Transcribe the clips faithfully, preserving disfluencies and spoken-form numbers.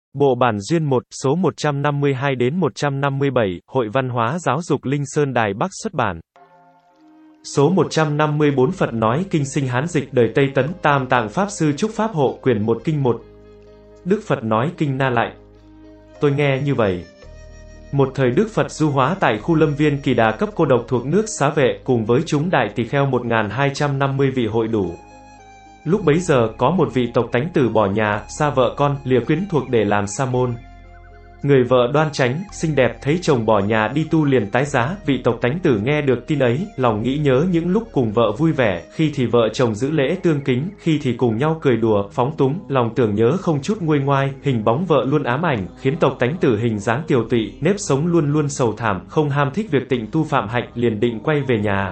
Bộ bản duyên một, số một trăm năm mươi hai đến một trăm năm mươi bảy, Hội Văn hóa Giáo dục Linh Sơn Đài Bắc xuất bản. Số một trăm năm mươi bốn Phật nói kinh sinh Hán dịch đời Tây Tấn Tam Tạng Pháp Sư Trúc Pháp Hộ quyển một kinh một. Đức Phật nói kinh Na Lại. Tôi nghe như vậy. Một thời Đức Phật du hóa tại khu lâm viên Kỳ Đà cấp cô độc thuộc nước Xá Vệ cùng với chúng đại tỳ kheo một nghìn hai trăm năm mươi vị hội đủ. Lúc bấy giờ có một vị tộc tánh tử bỏ nhà, xa vợ con, lìa quyến thuộc để làm sa môn. Người vợ đoan chánh, xinh đẹp thấy chồng bỏ nhà đi tu liền tái giá, vị tộc tánh tử nghe được tin ấy, lòng nghĩ nhớ những lúc cùng vợ vui vẻ, khi thì vợ chồng giữ lễ tương kính, khi thì cùng nhau cười đùa, phóng túng, lòng tưởng nhớ không chút nguôi ngoai, hình bóng vợ luôn ám ảnh, khiến tộc tánh tử hình dáng tiều tụy, nếp sống luôn luôn sầu thảm, không ham thích việc tịnh tu phạm hạnh, liền định quay về nhà.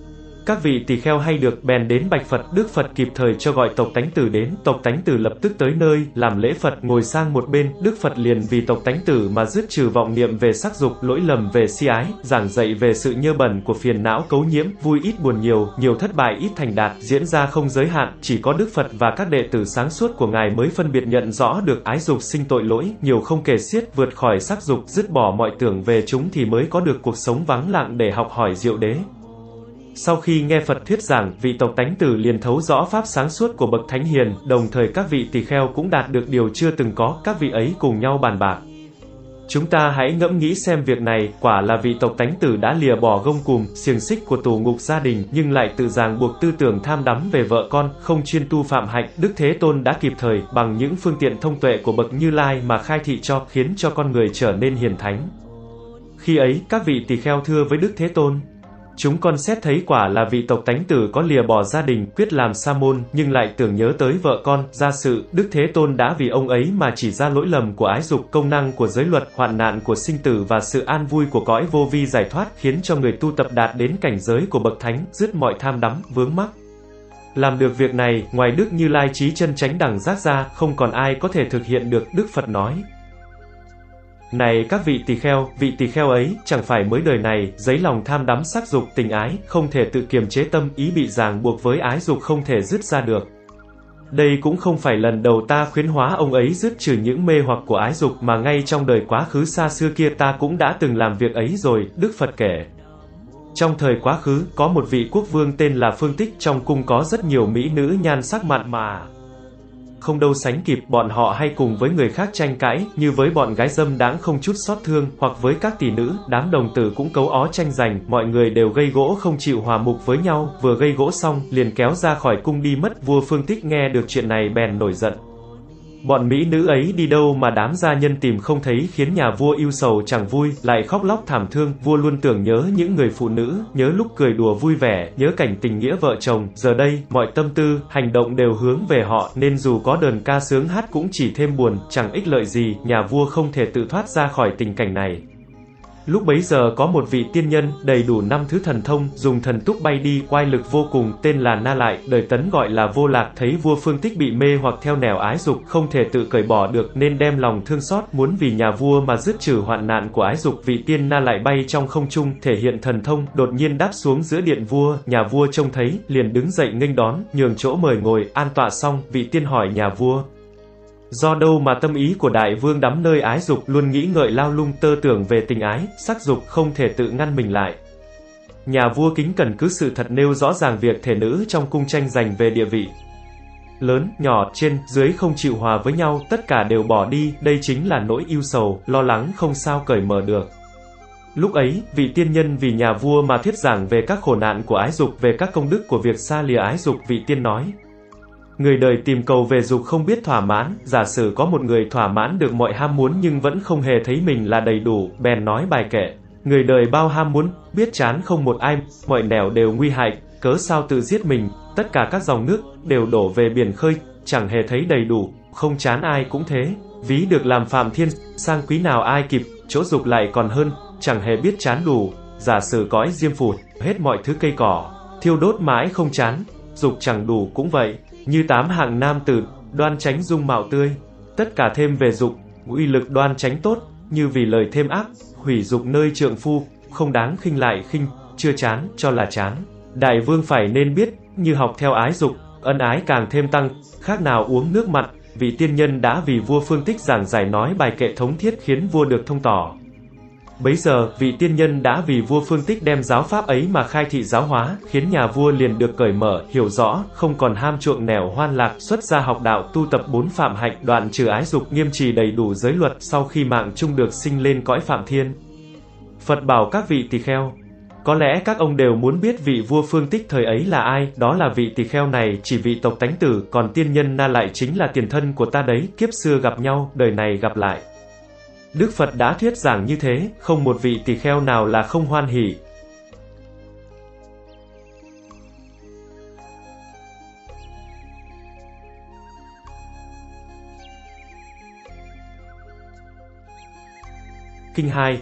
Các vị tỳ kheo hay được bèn đến bạch Phật, Đức Phật kịp thời cho gọi tộc tánh tử đến, tộc tánh tử lập tức tới nơi, làm lễ Phật, ngồi sang một bên, Đức Phật liền vì tộc tánh tử mà dứt trừ vọng niệm về sắc dục, lỗi lầm về si ái, giảng dạy về sự nhơ bẩn của phiền não cấu nhiễm, vui ít buồn nhiều, nhiều thất bại ít thành đạt, diễn ra không giới hạn, chỉ có Đức Phật và các đệ tử sáng suốt của Ngài mới phân biệt nhận rõ được ái dục sinh tội lỗi, nhiều không kể xiết, vượt khỏi sắc dục, dứt bỏ mọi tưởng về chúng thì mới có được cuộc sống vắng lặng để học hỏi diệu đế. Sau khi nghe Phật thuyết giảng, vị tộc tánh tử liền thấu rõ pháp sáng suốt của bậc thánh hiền, đồng thời các vị tỳ kheo cũng đạt được điều chưa từng có, các vị ấy cùng nhau bàn bạc. Chúng ta hãy ngẫm nghĩ xem việc này, quả là vị tộc tánh tử đã lìa bỏ gông cùm, xiềng xích của tù ngục gia đình, nhưng lại tự ràng buộc tư tưởng tham đắm về vợ con, không chuyên tu phạm hạnh. Đức Thế Tôn đã kịp thời, bằng những phương tiện thông tuệ của bậc Như Lai mà khai thị cho, khiến cho con người trở nên hiền thánh. Khi ấy, các vị tỳ kheo thưa với Đức Thế Tôn: chúng con xét thấy quả là vị tộc tánh tử có lìa bỏ gia đình, quyết làm sa môn, nhưng lại tưởng nhớ tới vợ con, gia sự. Đức Thế Tôn đã vì ông ấy mà chỉ ra lỗi lầm của ái dục, công năng của giới luật, hoạn nạn của sinh tử và sự an vui của cõi vô vi giải thoát, khiến cho người tu tập đạt đến cảnh giới của bậc thánh, dứt mọi tham đắm, vướng mắc. Làm được việc này, ngoài Đức Như Lai trí chân chánh đẳng giác ra, không còn ai có thể thực hiện được. Đức Phật nói: này các vị tỳ kheo, vị tỳ kheo ấy, chẳng phải mới đời này, dấy lòng tham đắm sắc dục, tình ái, không thể tự kiềm chế tâm, ý bị ràng buộc với ái dục không thể dứt ra được. Đây cũng không phải lần đầu ta khuyến hóa ông ấy dứt trừ những mê hoặc của ái dục, mà ngay trong đời quá khứ xa xưa kia ta cũng đã từng làm việc ấy rồi. Đức Phật kể: trong thời quá khứ, có một vị quốc vương tên là Phương Tích, trong cung có rất nhiều mỹ nữ nhan sắc mặn mà không đâu sánh kịp, bọn họ hay cùng với người khác tranh cãi, như với bọn gái dâm đãng không chút xót thương, hoặc với các tỷ nữ, đám đồng tử cũng cấu ó tranh giành, mọi người đều gây gỗ không chịu hòa mục với nhau, vừa gây gỗ xong, liền kéo ra khỏi cung đi mất. Vua Phương Tích nghe được chuyện này bèn nổi giận. Bọn mỹ nữ ấy đi đâu mà đám gia nhân tìm không thấy, khiến nhà vua ưu sầu chẳng vui, lại khóc lóc thảm thương. Vua luôn tưởng nhớ những người phụ nữ, nhớ lúc cười đùa vui vẻ, nhớ cảnh tình nghĩa vợ chồng. Giờ đây, mọi tâm tư, hành động đều hướng về họ, nên dù có đờn ca sướng hát cũng chỉ thêm buồn, chẳng ích lợi gì. Nhà vua không thể tự thoát ra khỏi tình cảnh này. Lúc bấy giờ có một vị tiên nhân, đầy đủ năm thứ thần thông, dùng thần túc bay đi, oai lực vô cùng, tên là Na Lại, đời Tấn gọi là Vô Lạc. Thấy vua Phương Tích bị mê hoặc theo nẻo ái dục, không thể tự cởi bỏ được, nên đem lòng thương xót, muốn vì nhà vua mà dứt trừ hoạn nạn của ái dục. Vị tiên Na Lại bay trong không trung, thể hiện thần thông, đột nhiên đáp xuống giữa điện vua. Nhà vua trông thấy, liền đứng dậy nghênh đón, nhường chỗ mời ngồi, an tọa xong, vị tiên hỏi nhà vua: do đâu mà tâm ý của đại vương đắm nơi ái dục, luôn nghĩ ngợi lao lung tơ tưởng về tình ái, sắc dục, không thể tự ngăn mình lại? Nhà vua kính cẩn cứ sự thật nêu rõ ràng việc thể nữ trong cung tranh giành về địa vị. Lớn, nhỏ, trên, dưới không chịu hòa với nhau, tất cả đều bỏ đi, đây chính là nỗi ưu sầu, lo lắng không sao cởi mở được. Lúc ấy, vị tiên nhân vì nhà vua mà thuyết giảng về các khổ nạn của ái dục, về các công đức của việc xa lìa ái dục. Vị tiên nói: người đời tìm cầu về dục không biết thỏa mãn, giả sử có một người thỏa mãn được mọi ham muốn nhưng vẫn không hề thấy mình là đầy đủ, bèn nói bài kệ: người đời bao ham muốn, biết chán không một ai, mọi nẻo đều nguy hại, cớ sao tự giết mình. Tất cả các dòng nước đều đổ về biển khơi, chẳng hề thấy đầy đủ, không chán ai cũng thế. Ví được làm phạm thiên, sang quý nào ai kịp, chỗ dục lại còn hơn, chẳng hề biết chán đủ. Giả sử cõi diêm phù, hết mọi thứ cây cỏ, thiêu đốt mãi không chán, dục chẳng đủ cũng vậy. Như tám hạng nam tử, đoan chánh dung mạo tươi, tất cả thêm về dục, uy lực đoan chánh tốt, như vì lời thêm ác, hủy dục nơi trượng phu, không đáng khinh lại khinh, chưa chán, cho là chán. Đại vương phải nên biết, như học theo ái dục, ân ái càng thêm tăng, khác nào uống nước mặn, vị tiên nhân đã vì vua Phương Tích giảng giải nói bài kệ thống thiết khiến vua được thông tỏ. Bấy giờ, vị tiên nhân đã vì vua Phương Tích đem giáo pháp ấy mà khai thị giáo hóa, khiến nhà vua liền được cởi mở, hiểu rõ, không còn ham chuộng nẻo hoan lạc, xuất gia học đạo, tu tập bốn phạm hạnh, đoạn trừ ái dục, nghiêm trì đầy đủ giới luật, sau khi mạng chung được sinh lên cõi Phạm Thiên. Phật bảo các vị tỳ kheo, có lẽ các ông đều muốn biết vị vua Phương Tích thời ấy là ai, đó là vị tỳ kheo này, chỉ vị tộc tánh tử, còn tiên nhân na lại chính là tiền thân của ta đấy, kiếp xưa gặp nhau, đời này gặp lại. Đức Phật đã thuyết giảng như thế, không một vị tỳ kheo nào là không hoan hỉ. Kinh hai.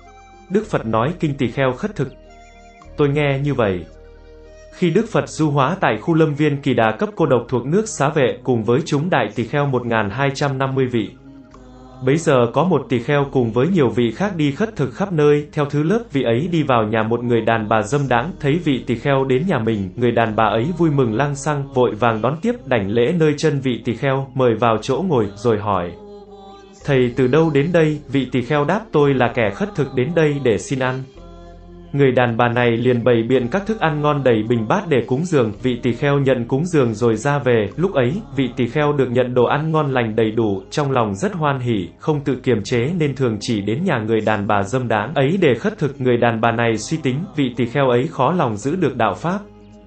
Đức Phật nói kinh tỳ kheo khất thực. Tôi nghe như vậy. Khi Đức Phật du hóa tại khu lâm viên Kỳ Đà cấp cô độc thuộc nước Xá Vệ cùng với chúng đại tỳ kheo một nghìn hai trăm năm mươi vị. Bấy giờ có một tỳ kheo cùng với nhiều vị khác đi khất thực khắp nơi, theo thứ lớp vị ấy đi vào nhà một người đàn bà dâm đãng, thấy vị tỳ kheo đến nhà mình, người đàn bà ấy vui mừng lăng xăng, vội vàng đón tiếp, đảnh lễ nơi chân vị tỳ kheo, mời vào chỗ ngồi, rồi hỏi: Thầy từ đâu đến đây? Vị tỳ kheo đáp: Tôi là kẻ khất thực đến đây để xin ăn. Người đàn bà này liền bày biện các thức ăn ngon đầy bình bát để cúng dường, vị tỳ kheo nhận cúng dường rồi ra về, lúc ấy, vị tỳ kheo được nhận đồ ăn ngon lành đầy đủ, trong lòng rất hoan hỉ, không tự kiềm chế nên thường chỉ đến nhà người đàn bà dâm đãng ấy để khất thực. Người đàn bà này suy tính, vị tỳ kheo ấy khó lòng giữ được đạo pháp.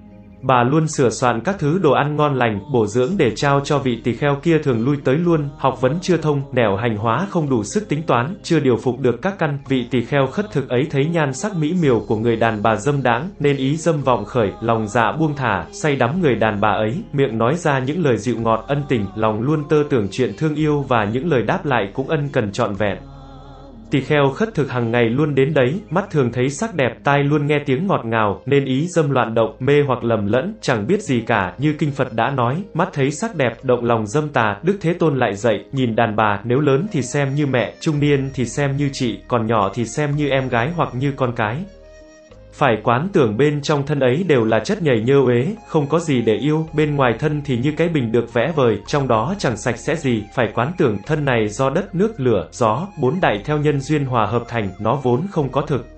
Bà luôn sửa soạn các thứ đồ ăn ngon lành, bổ dưỡng để trao cho vị tỳ kheo kia thường lui tới luôn, học vấn chưa thông, nẻo hành hóa không đủ sức tính toán, chưa điều phục được các căn. Vị tỳ kheo khất thực ấy thấy nhan sắc mỹ miều của người đàn bà dâm đãng, nên ý dâm vọng khởi, lòng dạ buông thả, say đắm người đàn bà ấy, miệng nói ra những lời dịu ngọt ân tình, lòng luôn tơ tưởng chuyện thương yêu và những lời đáp lại cũng ân cần trọn vẹn. Tỳ kheo khất thực hàng ngày luôn đến đấy, mắt thường thấy sắc đẹp, tai luôn nghe tiếng ngọt ngào, nên ý dâm loạn động, mê hoặc lầm lẫn, chẳng biết gì cả, như kinh Phật đã nói, mắt thấy sắc đẹp, động lòng dâm tà. Đức Thế Tôn lại dạy, nhìn đàn bà, nếu lớn thì xem như mẹ, trung niên thì xem như chị, còn nhỏ thì xem như em gái hoặc như con cái. Phải quán tưởng bên trong thân ấy đều là chất nhầy nhơ uế, không có gì để yêu, bên ngoài thân thì như cái bình được vẽ vời, trong đó chẳng sạch sẽ gì. Phải quán tưởng thân này do đất, nước, lửa, gió, bốn đại theo nhân duyên hòa hợp thành, nó vốn không có thực.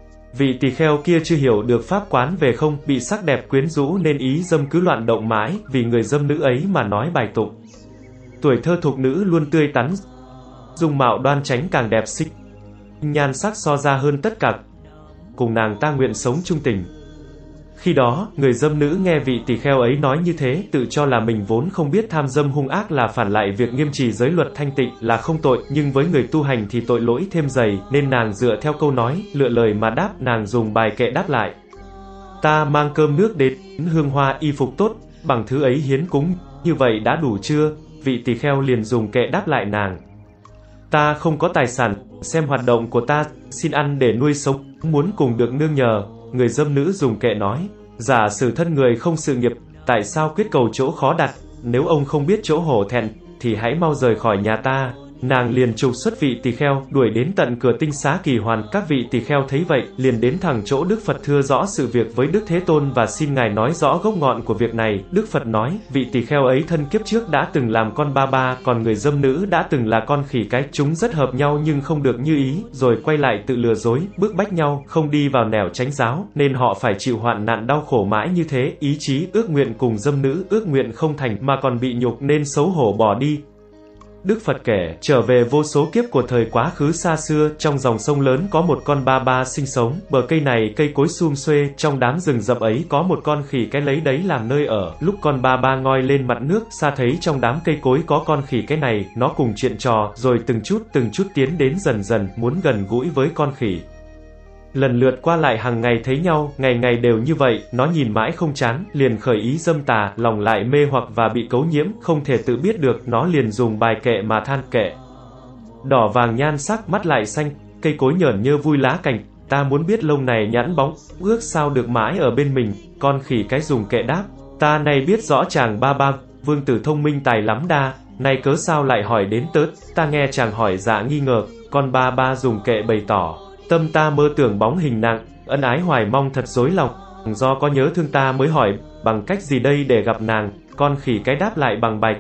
Vị tỳ kheo kia chưa hiểu được pháp quán về không, bị sắc đẹp quyến rũ nên ý dâm cứ loạn động mãi, vì người dâm nữ ấy mà nói bài tụng. Tuổi thơ thục nữ luôn tươi tắn, dung mạo đoan chánh càng đẹp xinh, nhan sắc so ra hơn tất cả, cùng nàng ta nguyện sống chung tình. Khi đó, người dâm nữ nghe vị tỳ kheo ấy nói như thế, tự cho là mình vốn không biết tham dâm hung ác là phản lại việc nghiêm trì giới luật thanh tịnh, là không tội, nhưng với người tu hành thì tội lỗi thêm dày, nên nàng dựa theo câu nói, lựa lời mà đáp. Nàng dùng bài kệ đáp lại: Ta mang cơm nước đến, hương hoa y phục tốt, bằng thứ ấy hiến cúng, như vậy đã đủ chưa? Vị tỳ kheo liền dùng kệ đáp lại nàng: Ta không có tài sản, xem hoạt động của ta, xin ăn để nuôi sống, muốn cùng được nương nhờ. Người dâm nữ dùng kệ nói: Giả sử thân người không sự nghiệp, tại sao quyết cầu chỗ khó đặt? Nếu ông không biết chỗ hổ thẹn, thì hãy mau rời khỏi nhà ta. Nàng liền trục xuất vị tỳ kheo, đuổi đến tận cửa tinh xá Kỳ Hoàn. Các vị tỳ kheo thấy vậy, liền đến thẳng chỗ Đức Phật thưa rõ sự việc với Đức Thế Tôn và xin Ngài nói rõ gốc ngọn của việc này. Đức Phật nói, vị tỳ kheo ấy thân kiếp trước đã từng làm con ba ba, còn người dâm nữ đã từng là con khỉ cái. Chúng rất hợp nhau nhưng không được như ý, rồi quay lại tự lừa dối, bức bách nhau, không đi vào nẻo chánh giáo, nên họ phải chịu hoạn nạn đau khổ mãi như thế. Ý chí ước nguyện cùng dâm nữ, ước nguyện không thành, mà còn bị nhục nên xấu hổ bỏ đi. Đức Phật kể, trở về vô số kiếp của thời quá khứ xa xưa, trong dòng sông lớn có một con ba ba sinh sống, bờ cây này cây cối sum xuê, trong đám rừng rậm ấy có một con khỉ cái lấy đấy làm nơi ở. Lúc con ba ba ngoi lên mặt nước, xa thấy trong đám cây cối có con khỉ cái này, nó cùng chuyện trò, rồi từng chút từng chút tiến đến dần dần, muốn gần gũi với con khỉ. Lần lượt qua lại hàng ngày thấy nhau, ngày ngày đều như vậy, nó nhìn mãi không chán, liền khởi ý dâm tà, lòng lại mê hoặc và bị cấu nhiễm, không thể tự biết được, nó liền dùng bài kệ mà than kệ. Đỏ vàng nhan sắc, mắt lại xanh, cây cối nhởn nhơ vui lá cành, ta muốn biết lông này nhẵn bóng, ước sao được mãi ở bên mình. Con khỉ cái dùng kệ đáp, ta này biết rõ chàng ba ba, vương tử thông minh tài lắm đa, nay cớ sao lại hỏi đến tớ, ta nghe chàng hỏi dạ nghi ngờ. Con ba ba dùng kệ bày tỏ, tâm ta mơ tưởng bóng hình nàng, ân ái hoài mong thật dối lòng, do có nhớ thương ta mới hỏi, bằng cách gì đây để gặp nàng? Con khỉ cái đáp lại bằng bài kệ,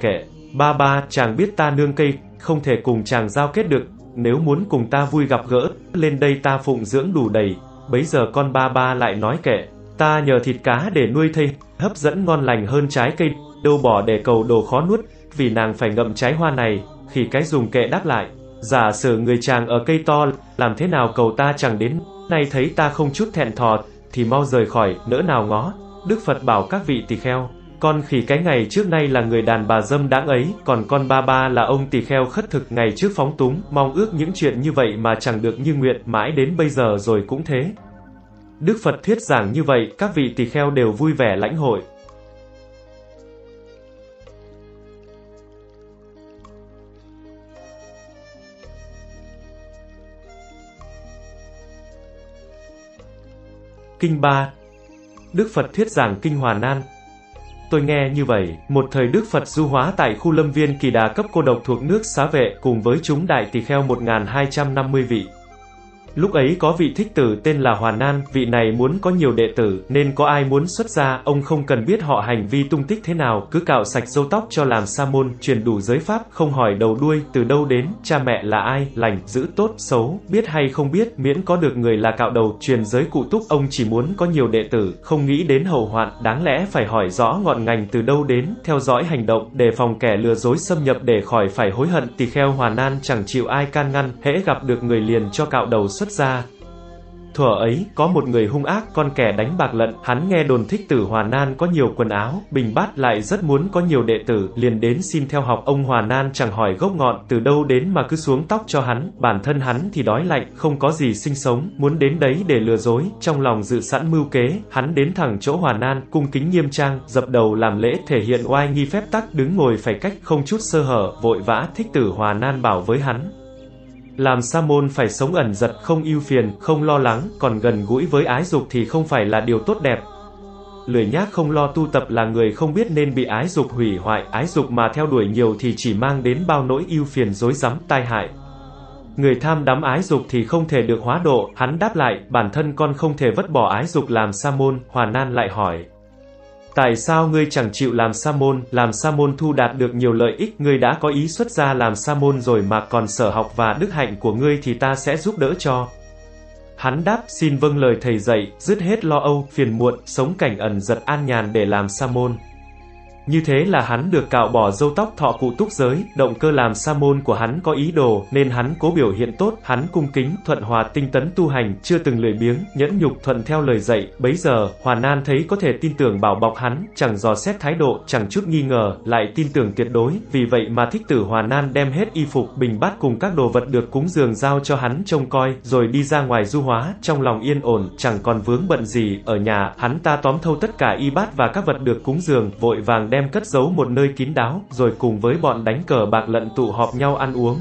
Ba ba, chàng biết ta nương cây, không thể cùng chàng giao kết được, nếu muốn cùng ta vui gặp gỡ, lên đây ta phụng dưỡng đủ đầy. Bấy giờ con ba ba lại nói kệ, ta nhờ thịt cá để nuôi thây, hấp dẫn ngon lành hơn trái cây, đâu bỏ để cầu đồ khó nuốt, vì nàng phải ngậm trái hoa này. Khỉ cái dùng kệ đáp lại, giả sử người chàng ở cây to, làm thế nào cầu ta chẳng đến, nay thấy ta không chút thẹn thò, thì mau rời khỏi, nỡ nào ngó. Đức Phật bảo các vị tỳ kheo, con khỉ cái ngày trước nay là người đàn bà dâm đãng ấy, còn con ba ba là ông tỳ kheo khất thực ngày trước phóng túng, mong ước những chuyện như vậy mà chẳng được như nguyện, mãi đến bây giờ rồi cũng thế. Đức Phật thuyết giảng như vậy, các vị tỳ kheo đều vui vẻ lãnh hội. Kinh ba. Đức Phật thuyết giảng Kinh Hòa Nan. Tôi nghe như vậy, một thời Đức Phật du hóa tại khu lâm viên Kỳ Đà cấp cô độc thuộc nước Xá Vệ, cùng với chúng đại tỳ kheo một nghìn hai trăm năm mươi vị. Lúc ấy có vị thích tử tên là Hòa Nan, vị này muốn có nhiều đệ tử, nên có ai muốn xuất gia, ông không cần biết họ hành vi tung tích thế nào, cứ cạo sạch râu tóc cho làm sa môn, truyền đủ giới pháp, không hỏi đầu đuôi, từ đâu đến, cha mẹ là ai, lành, dữ, tốt, xấu, biết hay không biết, miễn có được người là cạo đầu, truyền giới cụ túc. Ông chỉ muốn có nhiều đệ tử, không nghĩ đến hậu hoạn, đáng lẽ phải hỏi rõ ngọn ngành từ đâu đến, theo dõi hành động, đề phòng kẻ lừa dối xâm nhập để khỏi phải hối hận. Tỳ kheo Hòa Nan chẳng chịu ai can ngăn, hễ gặp được người liền cho cạo đầu xuất ra. Thuở ấy, có một người hung ác, con kẻ đánh bạc lận, hắn nghe đồn thích tử Hòa Nan có nhiều quần áo, bình bát, lại rất muốn có nhiều đệ tử, liền đến xin theo học. Ông Hòa Nan chẳng hỏi gốc ngọn, từ đâu đến mà cứ xuống tóc cho hắn, bản thân hắn thì đói lạnh, không có gì sinh sống, muốn đến đấy để lừa dối, trong lòng dự sẵn mưu kế, hắn đến thẳng chỗ Hòa Nan, cung kính nghiêm trang, dập đầu làm lễ, thể hiện oai nghi phép tắc, đứng ngồi phải cách, không chút sơ hở, vội vã. Thích tử Hòa Nan bảo với hắn, làm sa môn phải sống ẩn dật, không ưu phiền, không lo lắng, còn gần gũi với ái dục thì không phải là điều tốt đẹp. Lười nhác không lo tu tập là người không biết nên bị ái dục hủy hoại, ái dục mà theo đuổi nhiều thì chỉ mang đến bao nỗi ưu phiền rối rắm, tai hại. Người tham đắm ái dục thì không thể được hóa độ. Hắn đáp lại, bản thân con không thể vứt bỏ ái dục làm sa môn. Hòa Nan lại hỏi, tại sao ngươi chẳng chịu làm sa môn? Làm sa môn thu đạt được nhiều lợi ích, ngươi đã có ý xuất gia làm sa môn rồi mà, còn sở học và đức hạnh của ngươi thì ta sẽ giúp đỡ cho. Hắn đáp, xin vâng lời thầy dạy, dứt hết lo âu, phiền muộn, sống cảnh ẩn dật an nhàn để làm sa môn. Như thế là hắn được cạo bỏ râu tóc, thọ cụ túc giới. Động cơ làm sa môn của hắn có ý đồ, nên hắn cố biểu hiện tốt, hắn cung kính, thuận hòa, tinh tấn tu hành, chưa từng lười biếng, nhẫn nhục, thuận theo lời dạy. Bấy giờ, Hòa Nan thấy có thể tin tưởng bảo bọc hắn, chẳng dò xét thái độ, chẳng chút nghi ngờ, lại tin tưởng tuyệt đối. Vì vậy mà thích tử Hòa Nan đem hết y phục, bình bát cùng các đồ vật được cúng dường giao cho hắn trông coi, rồi đi ra ngoài du hóa, trong lòng yên ổn, chẳng còn vướng bận gì. Ở nhà, hắn ta tóm thâu tất cả y bát và các vật được cúng dường, vội vàng đem cất giấu một nơi kín đáo, rồi cùng với bọn đánh cờ bạc lận tụ họp nhau ăn uống.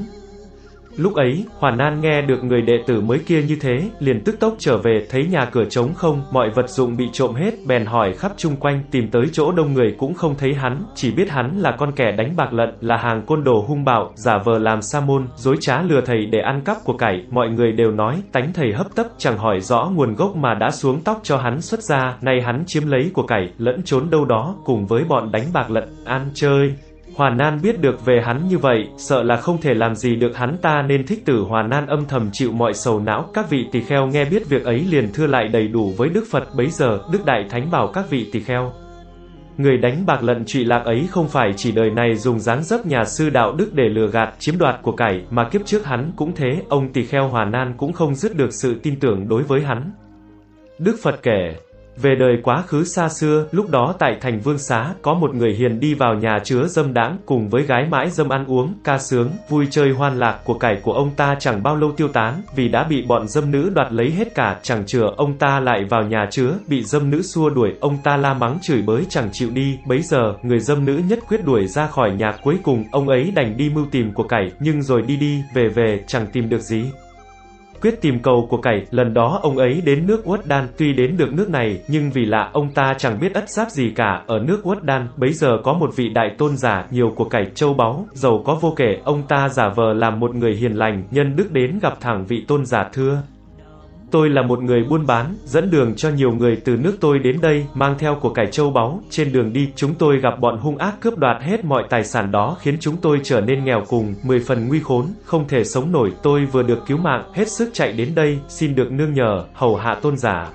Lúc ấy, Hòa Nan nghe được người đệ tử mới kia như thế, liền tức tốc trở về, thấy nhà cửa trống không, mọi vật dụng bị trộm hết, bèn hỏi khắp chung quanh, tìm tới chỗ đông người cũng không thấy hắn, chỉ biết hắn là con kẻ đánh bạc lận, là hàng côn đồ hung bạo, giả vờ làm sa môn, dối trá lừa thầy để ăn cắp của cải. Mọi người đều nói, tánh thầy hấp tấp, chẳng hỏi rõ nguồn gốc mà đã xuống tóc cho hắn xuất gia, nay hắn chiếm lấy của cải, lẫn trốn đâu đó, cùng với bọn đánh bạc lận, ăn chơi. Hòa Nan biết được về hắn như vậy, sợ là không thể làm gì được hắn ta, nên thích tử Hòa Nan âm thầm chịu mọi sầu não. Các vị tỳ kheo nghe biết việc ấy liền thưa lại đầy đủ với Đức Phật. Bấy giờ, Đức Đại Thánh bảo các vị tỳ kheo, người đánh bạc lận trụy lạc ấy không phải chỉ đời này dùng dáng dấp nhà sư đạo đức để lừa gạt, chiếm đoạt của cải, mà kiếp trước hắn cũng thế. Ông tỳ kheo Hòa Nan cũng không dứt được sự tin tưởng đối với hắn. Đức Phật kể về đời quá khứ xa xưa, lúc đó tại thành Vương Xá, có một người hiền đi vào nhà chứa dâm đãng, cùng với gái mãi dâm ăn uống, ca sướng, vui chơi hoan lạc. Của cải của ông ta chẳng bao lâu tiêu tán, vì đã bị bọn dâm nữ đoạt lấy hết cả. Chẳng chừa, ông ta lại vào nhà chứa, bị dâm nữ xua đuổi, ông ta la mắng chửi bới chẳng chịu đi. Bấy giờ, người dâm nữ nhất quyết đuổi ra khỏi nhà. Cuối cùng, ông ấy đành đi mưu tìm của cải, nhưng rồi đi đi, về về, chẳng tìm được gì. Quyết tìm cầu của cải, lần đó ông ấy đến nước Uất Đan, tuy đến được nước này, nhưng vì lạ, ông ta chẳng biết ất giáp gì cả. Ở nước Uất Đan, bấy giờ có một vị đại tôn giả, nhiều của cải, châu báu, giàu có vô kể. Ông ta giả vờ làm một người hiền lành, nhân đức đến gặp thẳng vị tôn giả thưa: Tôi là một người buôn bán, dẫn đường cho nhiều người từ nước tôi đến đây, mang theo của cải châu báu. Trên đường đi, chúng tôi gặp bọn hung ác cướp đoạt hết mọi tài sản đó, khiến chúng tôi trở nên nghèo cùng, mười phần nguy khốn, không thể sống nổi. Tôi vừa được cứu mạng, hết sức chạy đến đây, xin được nương nhờ, hầu hạ tôn giả.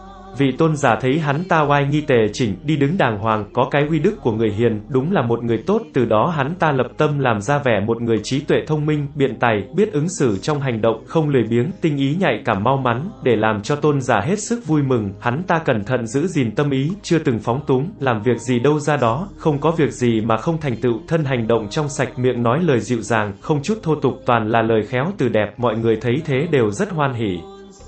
Vị tôn giả thấy hắn ta oai nghi tề chỉnh, đi đứng đàng hoàng, có cái uy đức của người hiền, đúng là một người tốt. Từ đó hắn ta lập tâm làm ra vẻ một người trí tuệ thông minh, biện tài, biết ứng xử trong hành động, không lười biếng, tinh ý nhạy cảm mau mắn. Để làm cho tôn giả hết sức vui mừng, hắn ta cẩn thận giữ gìn tâm ý, chưa từng phóng túng, làm việc gì đâu ra đó, không có việc gì mà không thành tựu, thân hành động trong sạch, miệng nói lời dịu dàng, không chút thô tục, toàn là lời khéo từ đẹp, mọi người thấy thế đều rất hoan hỉ.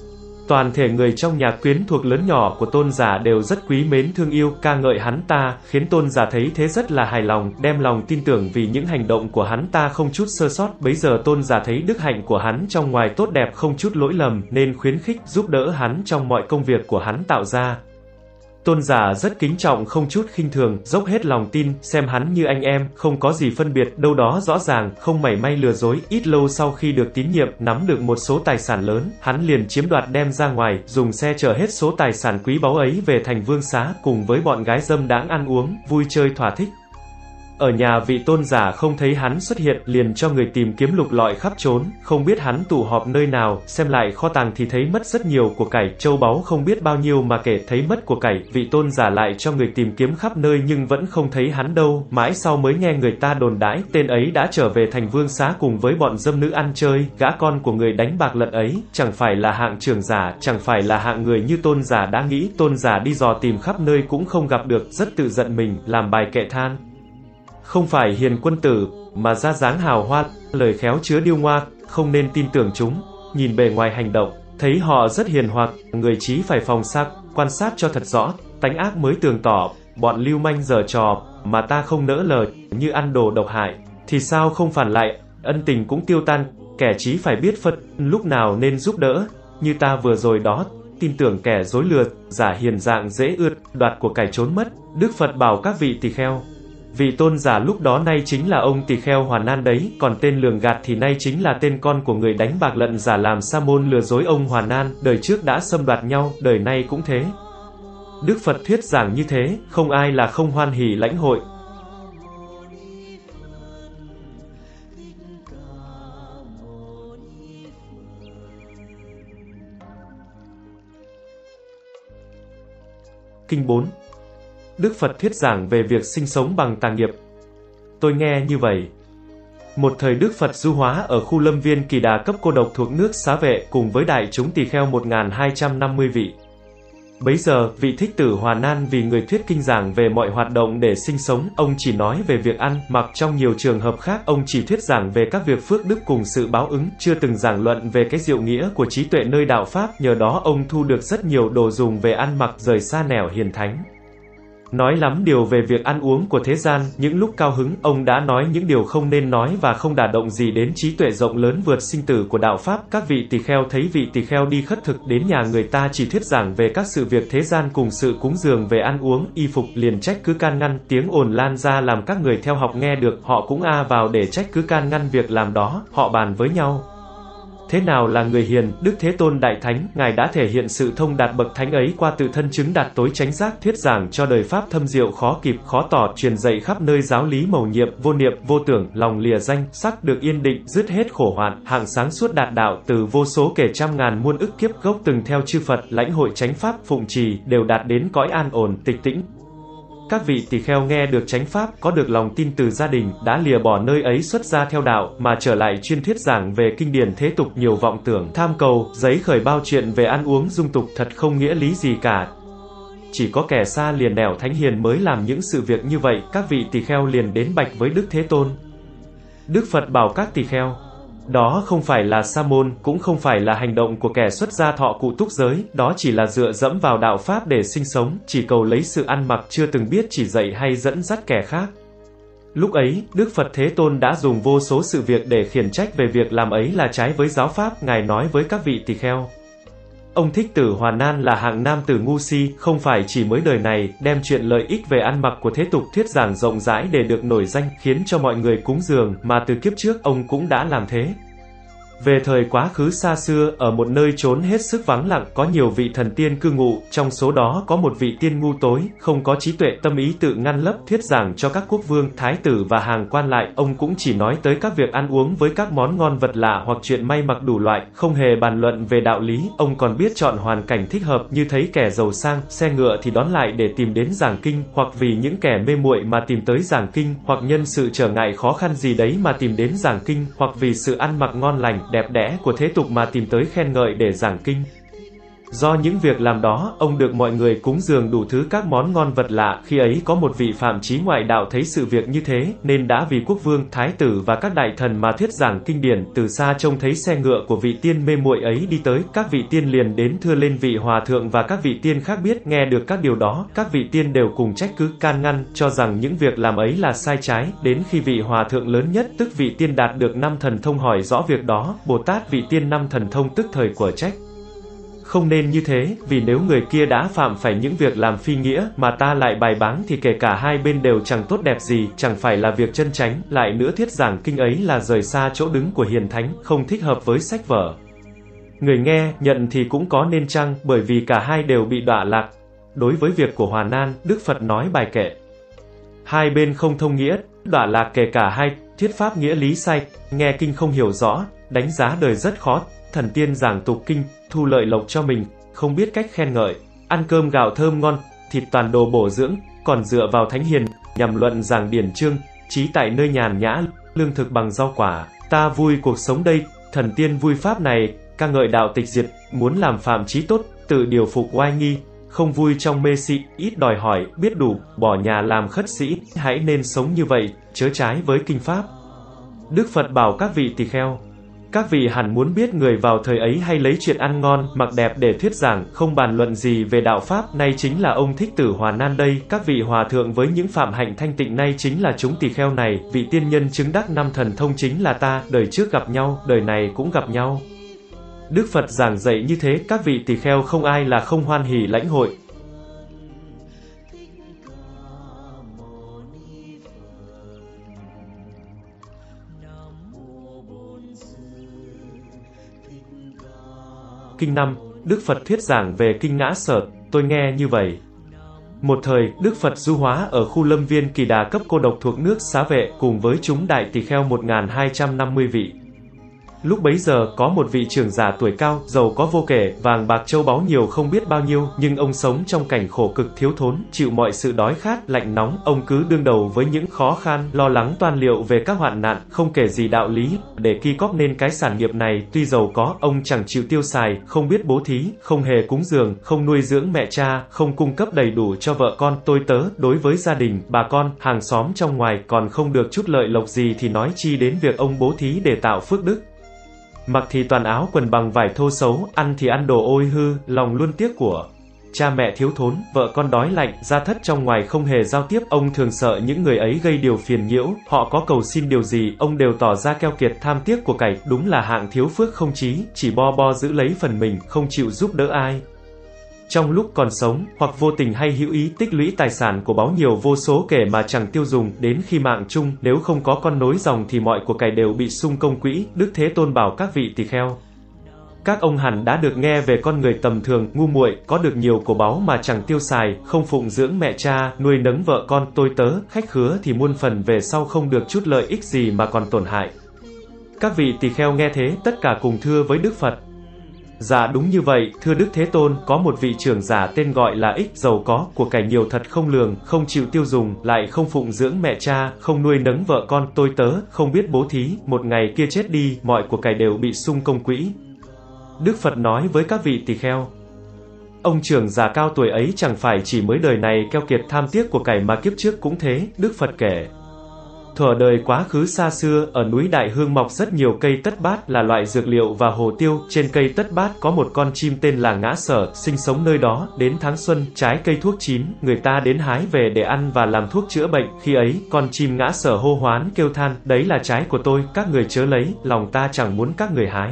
Toàn thể người trong nhà quyến thuộc lớn nhỏ của tôn giả đều rất quý mến thương yêu, ca ngợi hắn ta, khiến tôn giả thấy thế rất là hài lòng, đem lòng tin tưởng vì những hành động của hắn ta không chút sơ sót. Bấy giờ tôn giả thấy đức hạnh của hắn trong ngoài tốt đẹp không chút lỗi lầm, nên khuyến khích, giúp đỡ hắn trong mọi công việc của hắn tạo ra. Tôn giả rất kính trọng không chút khinh thường, dốc hết lòng tin, xem hắn như anh em, không có gì phân biệt, đâu đó rõ ràng, không mảy may lừa dối. Ít lâu sau khi được tín nhiệm, nắm được một số tài sản lớn, hắn liền chiếm đoạt đem ra ngoài, dùng xe chở hết số tài sản quý báu ấy về thành Vương Xá, cùng với bọn gái dâm đãng ăn uống, vui chơi thỏa thích. Ở nhà vị tôn giả không thấy hắn xuất hiện, liền cho người tìm kiếm lục lọi khắp trốn, không biết hắn tụ họp nơi nào. Xem lại kho tàng thì thấy mất rất nhiều của cải, châu báu không biết bao nhiêu mà kể, thấy mất của cải. Vị tôn giả lại cho người tìm kiếm khắp nơi nhưng vẫn không thấy hắn đâu. Mãi sau mới nghe người ta đồn đãi, tên ấy đã trở về thành Vương Xá cùng với bọn dâm nữ ăn chơi. Gã con của người đánh bạc lận ấy, chẳng phải là hạng trưởng giả, chẳng phải là hạng người như tôn giả đã nghĩ. Tôn giả đi dò tìm khắp nơi cũng không gặp được, rất tự giận mình, làm bài kệ than. Không phải hiền quân tử, mà ra dáng hào hoa, lời khéo chứa điêu ngoa, không nên tin tưởng chúng. Nhìn bề ngoài hành động, thấy họ rất hiền hoặc, người trí phải phòng sắc, quan sát cho thật rõ, tánh ác mới tường tỏ. Bọn lưu manh giở trò, mà ta không nỡ lời, như ăn đồ độc hại, thì sao không phản lại, ân tình cũng tiêu tan. Kẻ trí phải biết phân lúc nào nên giúp đỡ, như ta vừa rồi đó, tin tưởng kẻ dối lừa, giả hiền dạng dễ ưa, đoạt của cải trốn mất. Đức Phật bảo các vị tỳ kheo, vị tôn giả lúc đó nay chính là ông tỳ kheo Hoàn Nan đấy, còn tên lường gạt thì nay chính là tên con của người đánh bạc lận giả làm sa môn lừa dối ông Hoàn Nan, đời trước đã xâm đoạt nhau, đời nay cũng thế. Đức Phật thuyết giảng như thế, không ai là không hoan hỉ lãnh hội. Kinh bốn. Đức Phật thuyết giảng về việc sinh sống bằng tà nghiệp. Tôi nghe như vậy. Một thời Đức Phật du hóa ở khu lâm viên Kỳ Đà cấp cô độc thuộc nước Xá Vệ cùng với đại chúng tỳ kheo một nghìn hai trăm năm mươi vị. Bấy giờ, vị Thích Tử Hoàn Nan vì người thuyết kinh giảng về mọi hoạt động để sinh sống, ông chỉ nói về việc ăn, mặc. Trong nhiều trường hợp khác, ông chỉ thuyết giảng về các việc phước đức cùng sự báo ứng, chưa từng giảng luận về cái diệu nghĩa của trí tuệ nơi đạo Pháp. Nhờ đó ông thu được rất nhiều đồ dùng về ăn mặc, rời xa nẻo hiền thánh. Nói lắm điều về việc ăn uống của thế gian, những lúc cao hứng, ông đã nói những điều không nên nói và không đả động gì đến trí tuệ rộng lớn vượt sinh tử của đạo Pháp. Các vị tỳ kheo thấy vị tỳ kheo đi khất thực đến nhà người ta chỉ thuyết giảng về các sự việc thế gian cùng sự cúng dường về ăn uống, y phục, liền trách cứ can ngăn, tiếng ồn lan ra làm các người theo học nghe được, họ cũng a vào để trách cứ can ngăn việc làm đó, họ bàn với nhau. Thế nào là người hiền? Đức Thế Tôn Đại Thánh, Ngài đã thể hiện sự thông đạt bậc thánh ấy qua tự thân chứng đạt tối chánh giác, thuyết giảng cho đời Pháp thâm diệu khó kịp, khó tỏ, truyền dạy khắp nơi giáo lý mầu nhiệm, vô niệm, vô tưởng, lòng lìa danh, sắc được yên định, dứt hết khổ hoạn, hạng sáng suốt đạt đạo, từ vô số kể trăm ngàn muôn ức kiếp gốc từng theo chư Phật, lãnh hội chánh Pháp, phụng trì, đều đạt đến cõi an ổn, tịch tĩnh. Các vị tỳ kheo nghe được chánh Pháp, có được lòng tin từ gia đình, đã lìa bỏ nơi ấy xuất gia theo đạo, mà trở lại chuyên thuyết giảng về kinh điển thế tục, nhiều vọng tưởng, tham cầu, giấy khởi bao chuyện về ăn uống dung tục, thật không nghĩa lý gì cả. Chỉ có kẻ xa liền nẻo thánh hiền mới làm những sự việc như vậy. Các vị tỳ kheo liền đến bạch với Đức Thế Tôn. Đức Phật bảo các tỳ kheo, đó không phải là sa môn, cũng không phải là hành động của kẻ xuất gia thọ cụ túc giới, đó chỉ là dựa dẫm vào đạo Pháp để sinh sống, chỉ cầu lấy sự ăn mặc, chưa từng biết chỉ dạy hay dẫn dắt kẻ khác. Lúc ấy, Đức Phật Thế Tôn đã dùng vô số sự việc để khiển trách về việc làm ấy là trái với giáo Pháp. Ngài nói với các vị tỳ kheo, ông Thích Tử Hoàn Nan là hạng nam tử ngu si, không phải chỉ mới đời này, đem chuyện lợi ích về ăn mặc của thế tục thuyết giảng rộng rãi để được nổi danh, khiến cho mọi người cúng dường, mà từ kiếp trước, ông cũng đã làm thế. Về thời quá khứ xa xưa, ở một nơi trốn hết sức vắng lặng, có nhiều vị thần tiên cư ngụ, trong số đó có một vị tiên ngu tối, không có trí tuệ tâm ý tự ngăn lấp, thuyết giảng cho các quốc vương, thái tử và hàng quan lại, ông cũng chỉ nói tới các việc ăn uống với các món ngon vật lạ hoặc chuyện may mặc đủ loại, không hề bàn luận về đạo lý, ông còn biết chọn hoàn cảnh thích hợp, như thấy kẻ giàu sang, xe ngựa thì đón lại để tìm đến giảng kinh, hoặc vì những kẻ mê muội mà tìm tới giảng kinh, hoặc nhân sự trở ngại khó khăn gì đấy mà tìm đến giảng kinh, hoặc vì sự ăn mặc ngon lành, đẹp đẽ của thế tục mà tìm tới khen ngợi để giảng kinh. Do những việc làm đó, ông được mọi người cúng dường đủ thứ các món ngon vật lạ. Khi ấy có một vị phạm chí ngoại đạo thấy sự việc như thế, nên đã vì quốc vương, thái tử và các đại thần mà thuyết giảng kinh điển. Từ xa trông thấy xe ngựa của vị tiên mê muội ấy đi tới, các vị tiên liền đến thưa lên vị hòa thượng, và các vị tiên khác biết nghe được các điều đó, các vị tiên đều cùng trách cứ, can ngăn, cho rằng những việc làm ấy là sai trái. Đến khi vị hòa thượng lớn nhất, tức vị tiên đạt được năm thần thông hỏi rõ việc đó, Bồ Tát vị tiên năm thần thông tức thời của trách: không nên như thế, vì nếu người kia đã phạm phải những việc làm phi nghĩa, mà ta lại bài báng thì kể cả hai bên đều chẳng tốt đẹp gì, chẳng phải là việc chân chánh. Lại nữa thuyết giảng kinh ấy là rời xa chỗ đứng của hiền thánh, không thích hợp với sách vở. Người nghe, nhận thì cũng có nên chăng, bởi vì cả hai đều bị đọa lạc. Đối với việc của Hòa Nan, Đức Phật nói bài kệ: hai bên không thông nghĩa, đọa lạc kể cả hai, thuyết pháp nghĩa lý sai, nghe kinh không hiểu rõ, đánh giá đời rất khó. Thần tiên giảng tục kinh, thu lợi lộc cho mình, không biết cách khen ngợi, ăn cơm gạo thơm ngon, thịt toàn đồ bổ dưỡng, còn dựa vào thánh hiền, nhằm luận giảng điển chương, trí tại nơi nhàn nhã, lương thực bằng rau quả, ta vui cuộc sống đây. Thần tiên vui pháp này, ca ngợi đạo tịch diệt, muốn làm phạm chí tốt, tự điều phục oai nghi, không vui trong mê si, ít đòi hỏi, biết đủ, bỏ nhà làm khất sĩ, hãy nên sống như vậy, chớ trái với kinh pháp. Đức Phật bảo các vị tỳ kheo: các vị hẳn muốn biết người vào thời ấy hay lấy chuyện ăn ngon, mặc đẹp để thuyết giảng, không bàn luận gì về đạo pháp, nay chính là ông Thích Tử Hòa Nan đây. Các vị hòa thượng với những phạm hạnh thanh tịnh nay chính là chúng tỳ kheo này, vị tiên nhân chứng đắc năm thần thông chính là ta, đời trước gặp nhau, đời này cũng gặp nhau. Đức Phật giảng dạy như thế, các vị tỳ kheo không ai là không hoan hỉ lãnh hội. Kinh năm, Đức Phật thuyết giảng về kinh Ngã Sở, tôi nghe như vậy. Một thời, Đức Phật du hóa ở khu lâm viên Kỳ Đà cấp cô độc thuộc nước Xá Vệ, cùng với chúng đại tỳ kheo một nghìn hai trăm năm mươi vị. Lúc bấy giờ, có một vị trưởng giả tuổi cao, giàu có vô kể, vàng bạc châu báu nhiều không biết bao nhiêu, nhưng ông sống trong cảnh khổ cực thiếu thốn, chịu mọi sự đói khát, lạnh nóng, ông cứ đương đầu với những khó khăn, lo lắng toan liệu về các hoạn nạn, không kể gì đạo lý, để ki cóp nên cái sản nghiệp này. Tuy giàu có, ông chẳng chịu tiêu xài, không biết bố thí, không hề cúng dường, không nuôi dưỡng mẹ cha, không cung cấp đầy đủ cho vợ con, tôi tớ, đối với gia đình, bà con, hàng xóm trong ngoài, còn không được chút lợi lộc gì thì nói chi đến việc ông bố thí để tạo phước đức. Mặc thì toàn áo quần bằng vải thô xấu, ăn thì ăn đồ ôi hư, lòng luôn tiếc của cha mẹ thiếu thốn, vợ con đói lạnh, gia thất trong ngoài không hề giao tiếp. Ông thường sợ những người ấy gây điều phiền nhiễu, họ có cầu xin điều gì, ông đều tỏ ra keo kiệt tham tiếc của cải, đúng là hạng thiếu phước không trí, chỉ bo bo giữ lấy phần mình, không chịu giúp đỡ ai. Trong lúc còn sống, hoặc vô tình hay hữu ý tích lũy tài sản của báu nhiều vô số kể mà chẳng tiêu dùng, đến khi mạng chung, nếu không có con nối dòng thì mọi của cải đều bị sung công quỹ. Đức Thế Tôn bảo các vị tỳ kheo: các ông hẳn đã được nghe về con người tầm thường, ngu muội, có được nhiều của báu mà chẳng tiêu xài, không phụng dưỡng mẹ cha, nuôi nấng vợ con, tôi tớ, khách khứa thì muôn phần về sau không được chút lợi ích gì mà còn tổn hại. Các vị tỳ kheo nghe thế, tất cả cùng thưa với Đức Phật: dạ đúng như vậy, thưa Đức Thế Tôn. Có một vị trưởng giả tên gọi là Ích, giàu có, của cải nhiều thật không lường, không chịu tiêu dùng, lại không phụng dưỡng mẹ cha, không nuôi nấng vợ con, tôi tớ, không biết bố thí, một ngày kia chết đi, mọi của cải đều bị sung công quỹ. Đức Phật nói với các vị tỳ kheo: ông trưởng giả cao tuổi ấy chẳng phải chỉ mới đời này keo kiệt tham tiếc của cải mà kiếp trước cũng thế. Đức Phật kể: thuở đời quá khứ xa xưa, ở núi Đại Hương mọc rất nhiều cây tất bát là loại dược liệu và hồ tiêu. Trên cây tất bát có một con chim tên là Ngã Sở, sinh sống nơi đó. Đến tháng xuân, trái cây thuốc chín, người ta đến hái về để ăn và làm thuốc chữa bệnh. Khi ấy, con chim Ngã Sở hô hoán kêu than: đấy là trái của tôi, các người chớ lấy, lòng ta chẳng muốn các người hái.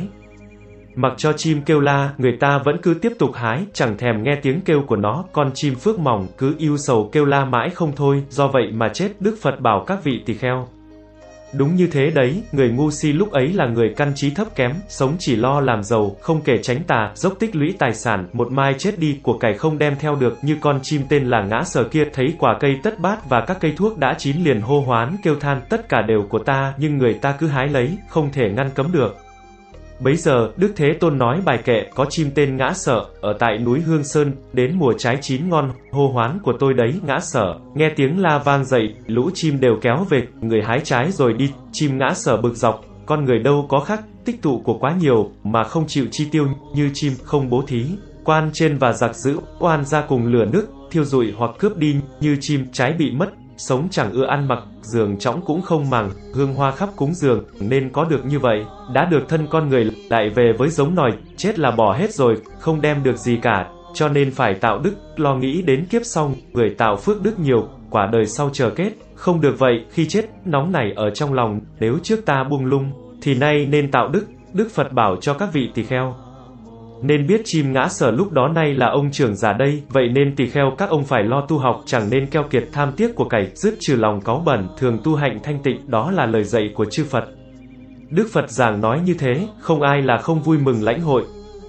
Mặc cho chim kêu la, người ta vẫn cứ tiếp tục hái, chẳng thèm nghe tiếng kêu của nó. Con chim phước mỏng, cứ ưu sầu kêu la mãi không thôi, do vậy mà chết. Đức Phật bảo các vị tỳ kheo: Đúng như thế đấy, người ngu si lúc ấy là người căn trí thấp kém, sống chỉ lo làm giàu, không kể tránh tà, dốc tích lũy tài sản, một mai chết đi, của cải không đem theo được, như con chim tên là Ngã Sở kia, thấy quả cây tất bát và các cây thuốc đã chín liền hô hoán kêu than, tất cả đều của ta, nhưng người ta cứ hái lấy, không thể ngăn cấm được. Bấy giờ, Đức Thế Tôn nói bài kệ, có chim tên Ngã Sở, ở tại núi Hương Sơn, đến mùa trái chín ngon, hô hoán của tôi đấy, Ngã Sở. Nghe tiếng la vang dậy, lũ chim đều kéo về, người hái trái rồi đi, chim Ngã Sở bực dọc, con người đâu có khác, tích tụ của quá nhiều, mà không chịu chi tiêu, như chim, không bố thí. Quan trên và giặc giữ, oan ra cùng lửa nước, thiêu rụi hoặc cướp đi, như chim, trái bị mất. Sống chẳng ưa ăn mặc, giường trõng cũng không màng, hương hoa khắp cúng dường, nên có được như vậy. Đã được thân con người, lại về với giống nòi, chết là bỏ hết rồi, không đem được gì cả, cho nên phải tạo đức, lo nghĩ đến kiếp sau, người tạo phước đức nhiều, quả đời sau chờ kết. Không được vậy, khi chết, nóng nảy ở trong lòng, nếu trước ta buông lung, thì nay nên tạo đức. Đức Phật bảo cho các vị tỳ kheo. Nên biết chim Ngã Sở lúc đó nay là ông trưởng giả đây, vậy nên tỳ kheo các ông phải lo tu học, chẳng nên keo kiệt tham tiếc của cải, dứt trừ lòng cáu bẩn, thường tu hạnh thanh tịnh, đó là lời dạy của chư Phật. Đức Phật giảng nói như thế, không ai là không vui mừng lãnh hội.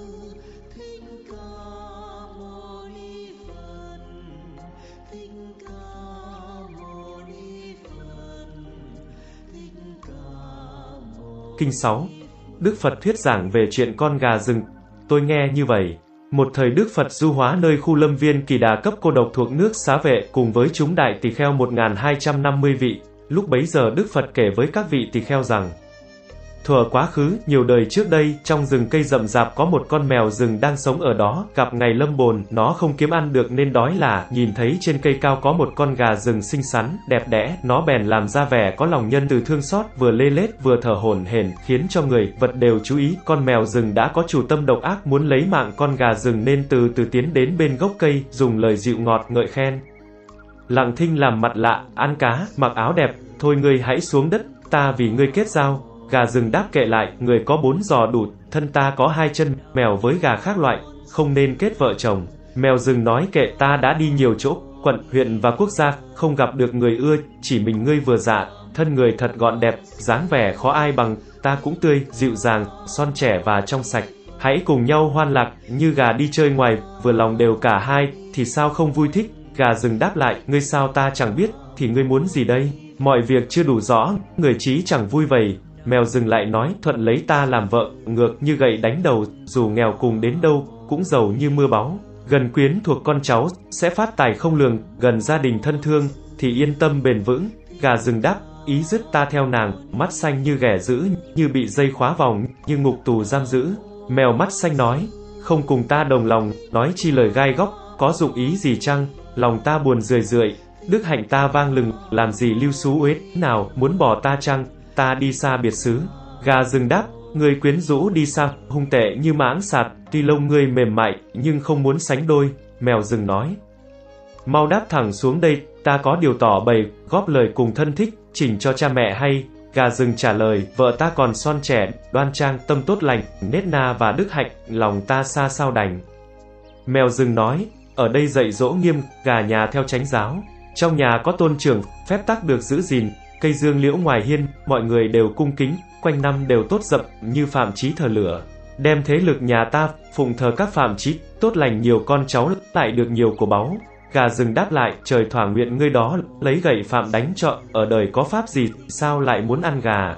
Kinh sáu. Đức Phật thuyết giảng về chuyện con gà rừng. Tôi nghe như vậy. Một thời Đức Phật du hóa nơi khu lâm viên Kỳ Đà cấp cô độc thuộc nước Xá Vệ, cùng với chúng đại tỳ kheo một nghìn hai trăm năm mươi vị. Lúc bấy giờ Đức Phật kể với các vị tỳ kheo rằng, thuở quá khứ, nhiều đời trước đây, trong rừng cây rậm rạp có một con mèo rừng đang sống ở đó, gặp ngày lâm bồn, nó không kiếm ăn được nên đói là, nhìn thấy trên cây cao có một con gà rừng xinh xắn, đẹp đẽ, nó bèn làm ra vẻ có lòng nhân từ thương xót, vừa lê lết vừa thở hổn hển, khiến cho người, vật đều chú ý, con mèo rừng đã có chủ tâm độc ác muốn lấy mạng con gà rừng nên từ từ tiến đến bên gốc cây, dùng lời dịu ngọt ngợi khen. Lặng thinh làm mặt lạ, ăn cá, mặc áo đẹp, thôi ngươi hãy xuống đất, ta vì ngươi kết giao. Gà rừng đáp kệ lại, người có bốn giò đủ, thân ta có hai chân, mèo với gà khác loại, không nên kết vợ chồng. Mèo rừng nói kệ, ta đã đi nhiều chỗ, quận, huyện và quốc gia, không gặp được người ưa, chỉ mình ngươi vừa dạ, thân người thật gọn đẹp, dáng vẻ khó ai bằng, ta cũng tươi, dịu dàng, son trẻ và trong sạch. Hãy cùng nhau hoan lạc, như gà đi chơi ngoài, vừa lòng đều cả hai, thì sao không vui thích? Gà rừng đáp lại, ngươi sao ta chẳng biết, thì ngươi muốn gì đây? Mọi việc chưa đủ rõ, người trí chẳng vui vầy. Mèo rừng lại nói, thuận lấy ta làm vợ, ngược như gậy đánh đầu, dù nghèo cùng đến đâu, cũng giàu như mưa báu. Gần quyến thuộc con cháu, sẽ phát tài không lường, gần gia đình thân thương, thì yên tâm bền vững. Gà rừng đáp, ý dứt ta theo nàng, mắt xanh như ghẻ dữ, như bị dây khóa vòng, như ngục tù giam giữ. Mèo mắt xanh nói, không cùng ta đồng lòng, nói chi lời gai góc, có dụng ý gì chăng, lòng ta buồn rười rượi, đức hạnh ta vang lừng, làm gì lưu xú uế nào, muốn bỏ ta chăng? Ta đi xa biệt xứ. Gà rừng đáp, người quyến rũ đi xa, hung tệ như mãng sạt, tuy lông ngươi mềm mại, nhưng không muốn sánh đôi. Mèo rừng nói, mau đáp thẳng xuống đây, ta có điều tỏ bày, góp lời cùng thân thích, chỉnh cho cha mẹ hay. Gà rừng trả lời, vợ ta còn son trẻ, đoan trang, tâm tốt lành, nết na và đức hạnh, lòng ta xa sao đành. Mèo rừng nói, ở đây dạy dỗ nghiêm, gà nhà theo chánh giáo, trong nhà có tôn trưởng, phép tắc được giữ gìn. Cây dương liễu ngoài hiên, mọi người đều cung kính, quanh năm đều tốt dập, như phạm chí thờ lửa. Đem thế lực nhà ta, phụng thờ các phạm chí, tốt lành nhiều con cháu, lại được nhiều của báu. Gà rừng đáp lại, trời thỏa nguyện ngươi đó, lấy gậy phạm đánh cho, ở đời có pháp gì, sao lại muốn ăn gà?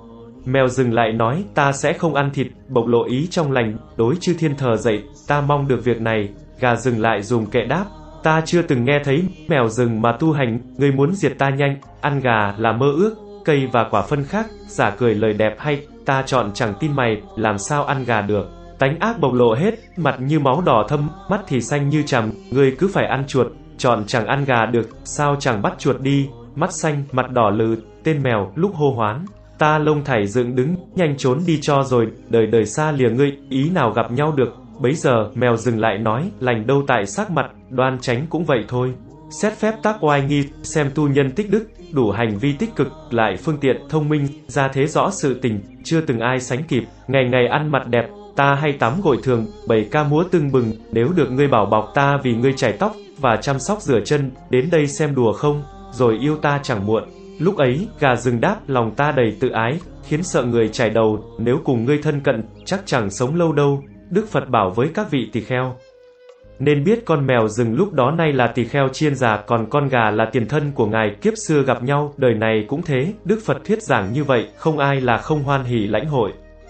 Mèo rừng lại nói, ta sẽ không ăn thịt, bộc lộ ý trong lành, đối chư thiên thờ dậy, ta mong được việc này. Gà rừng lại dùng kệ đáp, ta chưa từng nghe thấy mèo rừng mà tu hành, ngươi muốn diệt ta nhanh, ăn gà là mơ ước, cây và quả phân khác, giả cười lời đẹp hay, ta chọn chẳng tin mày, làm sao ăn gà được. Tánh ác bộc lộ hết, mặt như máu đỏ thâm, mắt thì xanh như chàm, ngươi cứ phải ăn chuột, chọn chẳng ăn gà được, sao chẳng bắt chuột đi, mắt xanh, mặt đỏ lừ, tên mèo, lúc hô hoán. Ta lông thảy dựng đứng, nhanh trốn đi cho rồi, đời đời xa lìa ngươi, ý nào gặp nhau được. Bấy giờ, mèo rừng lại nói, lành đâu tại sắc mặt, đoan chánh cũng vậy thôi. Xét phép tác oai nghi, xem tu nhân tích đức, đủ hành vi tích cực, lại phương tiện, thông minh, ra thế rõ sự tình, chưa từng ai sánh kịp. Ngày ngày ăn mặt đẹp, ta hay tắm gội thường, bày ca múa tưng bừng, nếu được ngươi bảo bọc ta vì ngươi chải tóc, và chăm sóc rửa chân, đến đây xem đùa không, rồi yêu ta chẳng muộn. Lúc ấy, gà rừng đáp, lòng ta đầy tự ái, khiến sợ người chải đầu, nếu cùng ngươi thân cận, chắc chẳng sống lâu đâu. Đức Phật bảo với các vị tỳ kheo. Nên biết con mèo rừng lúc đó nay là tỳ kheo chiên già, còn con gà là tiền thân của ngài, kiếp xưa gặp nhau, đời này cũng thế. Đức Phật thuyết giảng như vậy, không ai là không hoan hỉ lãnh hội.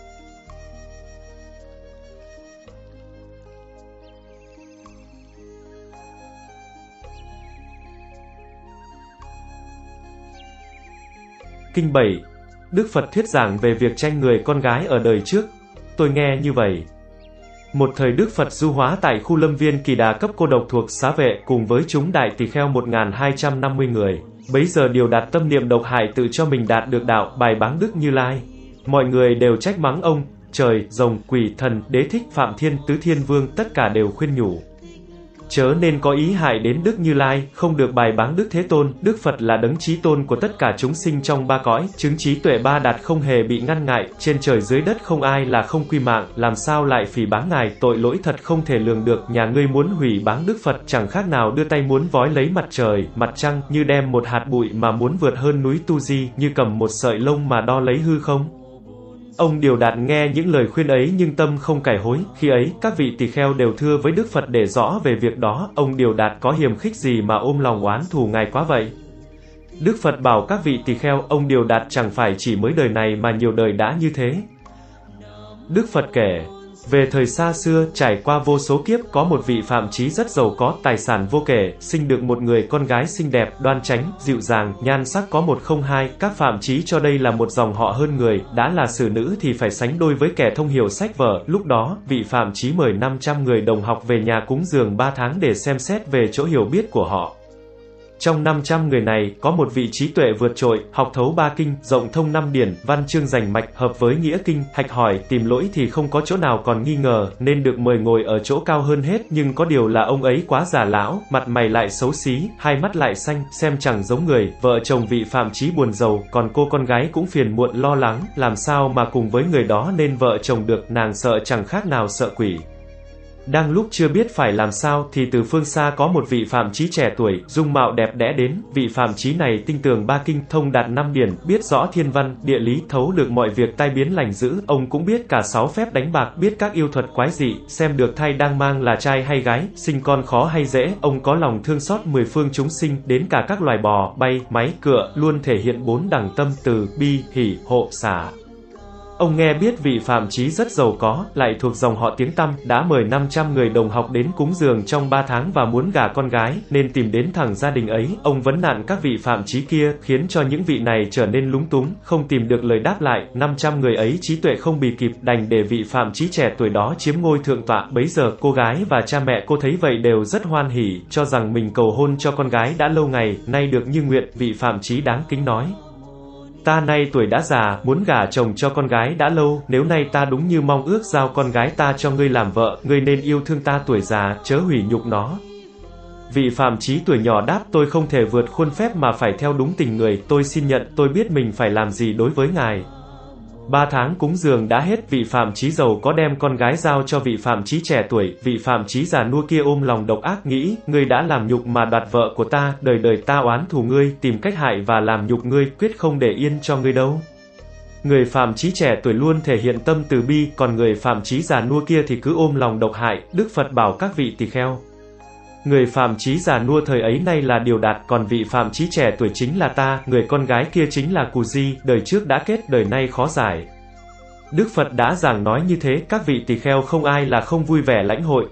Kinh bảy. Đức Phật thuyết giảng về việc tranh người con gái ở đời trước. Tôi nghe như vậy. Một thời Đức Phật du hóa tại khu lâm viên Kỳ Đà cấp cô độc thuộc Xá Vệ cùng với chúng đại tỳ kheo một nghìn hai trăm năm mươi người. Bấy giờ điều đạt tâm niệm độc hại tự cho mình đạt được đạo, bài báng Đức Như Lai. Mọi người đều trách mắng ông, trời, rồng, quỷ, thần, đế thích, Phạm Thiên, Tứ Thiên Vương, tất cả đều khuyên nhủ. Chớ nên có ý hại đến Đức Như Lai, không được bài báng Đức Thế Tôn. Đức Phật là đấng chí tôn của tất cả chúng sinh trong ba cõi, chứng trí tuệ ba đạt không hề bị ngăn ngại, trên trời dưới đất không ai là không quy mạng, làm sao lại phỉ báng ngài, tội lỗi thật không thể lường được. Nhà ngươi muốn hủy báng Đức Phật chẳng khác nào đưa tay muốn vói lấy mặt trời, mặt trăng, như đem một hạt bụi mà muốn vượt hơn núi Tu Di, như cầm một sợi lông mà đo lấy hư không. Ông Điều Đạt nghe những lời khuyên ấy nhưng tâm không cải hối. Khi ấy, các vị tỳ kheo đều thưa với Đức Phật để rõ về việc đó. Ông Điều Đạt có hiềm khích gì mà ôm lòng oán thù ngài quá vậy? Đức Phật bảo các vị tỳ kheo, ông Điều Đạt chẳng phải chỉ mới đời này mà nhiều đời đã như thế. Đức Phật kể, về thời xa xưa, trải qua vô số kiếp, có một vị phạm chí rất giàu có, tài sản vô kể, sinh được một người con gái xinh đẹp, đoan chánh, dịu dàng, nhan sắc có một không hai. Các phạm chí cho đây là một dòng họ hơn người, đã là xử nữ thì phải sánh đôi với kẻ thông hiểu sách vở. Lúc đó, vị phạm chí mời năm trăm người đồng học về nhà cúng dường ba tháng để xem xét về chỗ hiểu biết của họ. Trong năm trăm người này, có một vị trí tuệ vượt trội, học thấu ba kinh, rộng thông năm điển, văn chương rành mạch, hợp với nghĩa kinh, hạch hỏi, tìm lỗi thì không có chỗ nào còn nghi ngờ, nên được mời ngồi ở chỗ cao hơn hết. Nhưng có điều là ông ấy quá già lão, mặt mày lại xấu xí, hai mắt lại xanh, xem chẳng giống người. Vợ chồng vị phạm chí buồn rầu, còn cô con gái cũng phiền muộn lo lắng, làm sao mà cùng với người đó nên vợ chồng được, nàng sợ chẳng khác nào sợ quỷ. Đang lúc chưa biết phải làm sao thì từ phương xa có một vị phạm chí trẻ tuổi, dung mạo đẹp đẽ đến. Vị phạm chí này tinh tường ba kinh, thông đạt năm điển, biết rõ thiên văn, địa lý, thấu được mọi việc tai biến lành dữ. Ông cũng biết cả sáu phép đánh bạc, biết các yêu thuật quái dị, xem được thai đang mang là trai hay gái, sinh con khó hay dễ. Ông có lòng thương xót mười phương chúng sinh, đến cả các loài bò, bay, máy, cựa, luôn thể hiện bốn đẳng tâm từ, bi, hỷ, hộ, xả. Ông nghe biết vị phạm chí rất giàu có, lại thuộc dòng họ tiếng tăm, đã mời năm trăm người đồng học đến cúng dường trong ba tháng và muốn gả con gái, nên tìm đến thẳng gia đình ấy. Ông vấn nạn các vị phạm chí kia, khiến cho những vị này trở nên lúng túng, không tìm được lời đáp lại. năm trăm người ấy trí tuệ không bì kịp, đành để vị phạm chí trẻ tuổi đó chiếm ngôi thượng tọa. Bấy giờ cô gái và cha mẹ cô thấy vậy đều rất hoan hỉ, cho rằng mình cầu hôn cho con gái đã lâu ngày, nay được như nguyện. Vị phạm chí đáng kính nói, ta nay tuổi đã già, muốn gả chồng cho con gái đã lâu, nếu nay ta đúng như mong ước giao con gái ta cho ngươi làm vợ, ngươi nên yêu thương ta tuổi già, chớ hủy nhục nó. Vị phạm chí tuổi nhỏ đáp, tôi không thể vượt khuôn phép mà phải theo đúng tình người, tôi xin nhận, tôi biết mình phải làm gì đối với ngài. Ba tháng cúng dường đã hết, vị phạm chí giàu có đem con gái giao cho vị phạm chí trẻ tuổi. Vị phạm chí già nua kia ôm lòng độc ác nghĩ, ngươi đã làm nhục mà đoạt vợ của ta, đời đời ta oán thù ngươi, tìm cách hại và làm nhục ngươi, quyết không để yên cho ngươi đâu. Người phạm chí trẻ tuổi luôn thể hiện tâm từ bi, còn người phạm chí già nua kia thì cứ ôm lòng độc hại. Đức Phật bảo các vị tỳ kheo, người phạm chí già nua thời ấy nay là Điều Đạt, còn vị phạm chí trẻ tuổi chính là ta, người con gái kia chính là Cù Di, đời trước đã kết, đời nay khó giải. Đức Phật đã giảng nói như thế, các vị tỳ kheo không ai là không vui vẻ lãnh hội.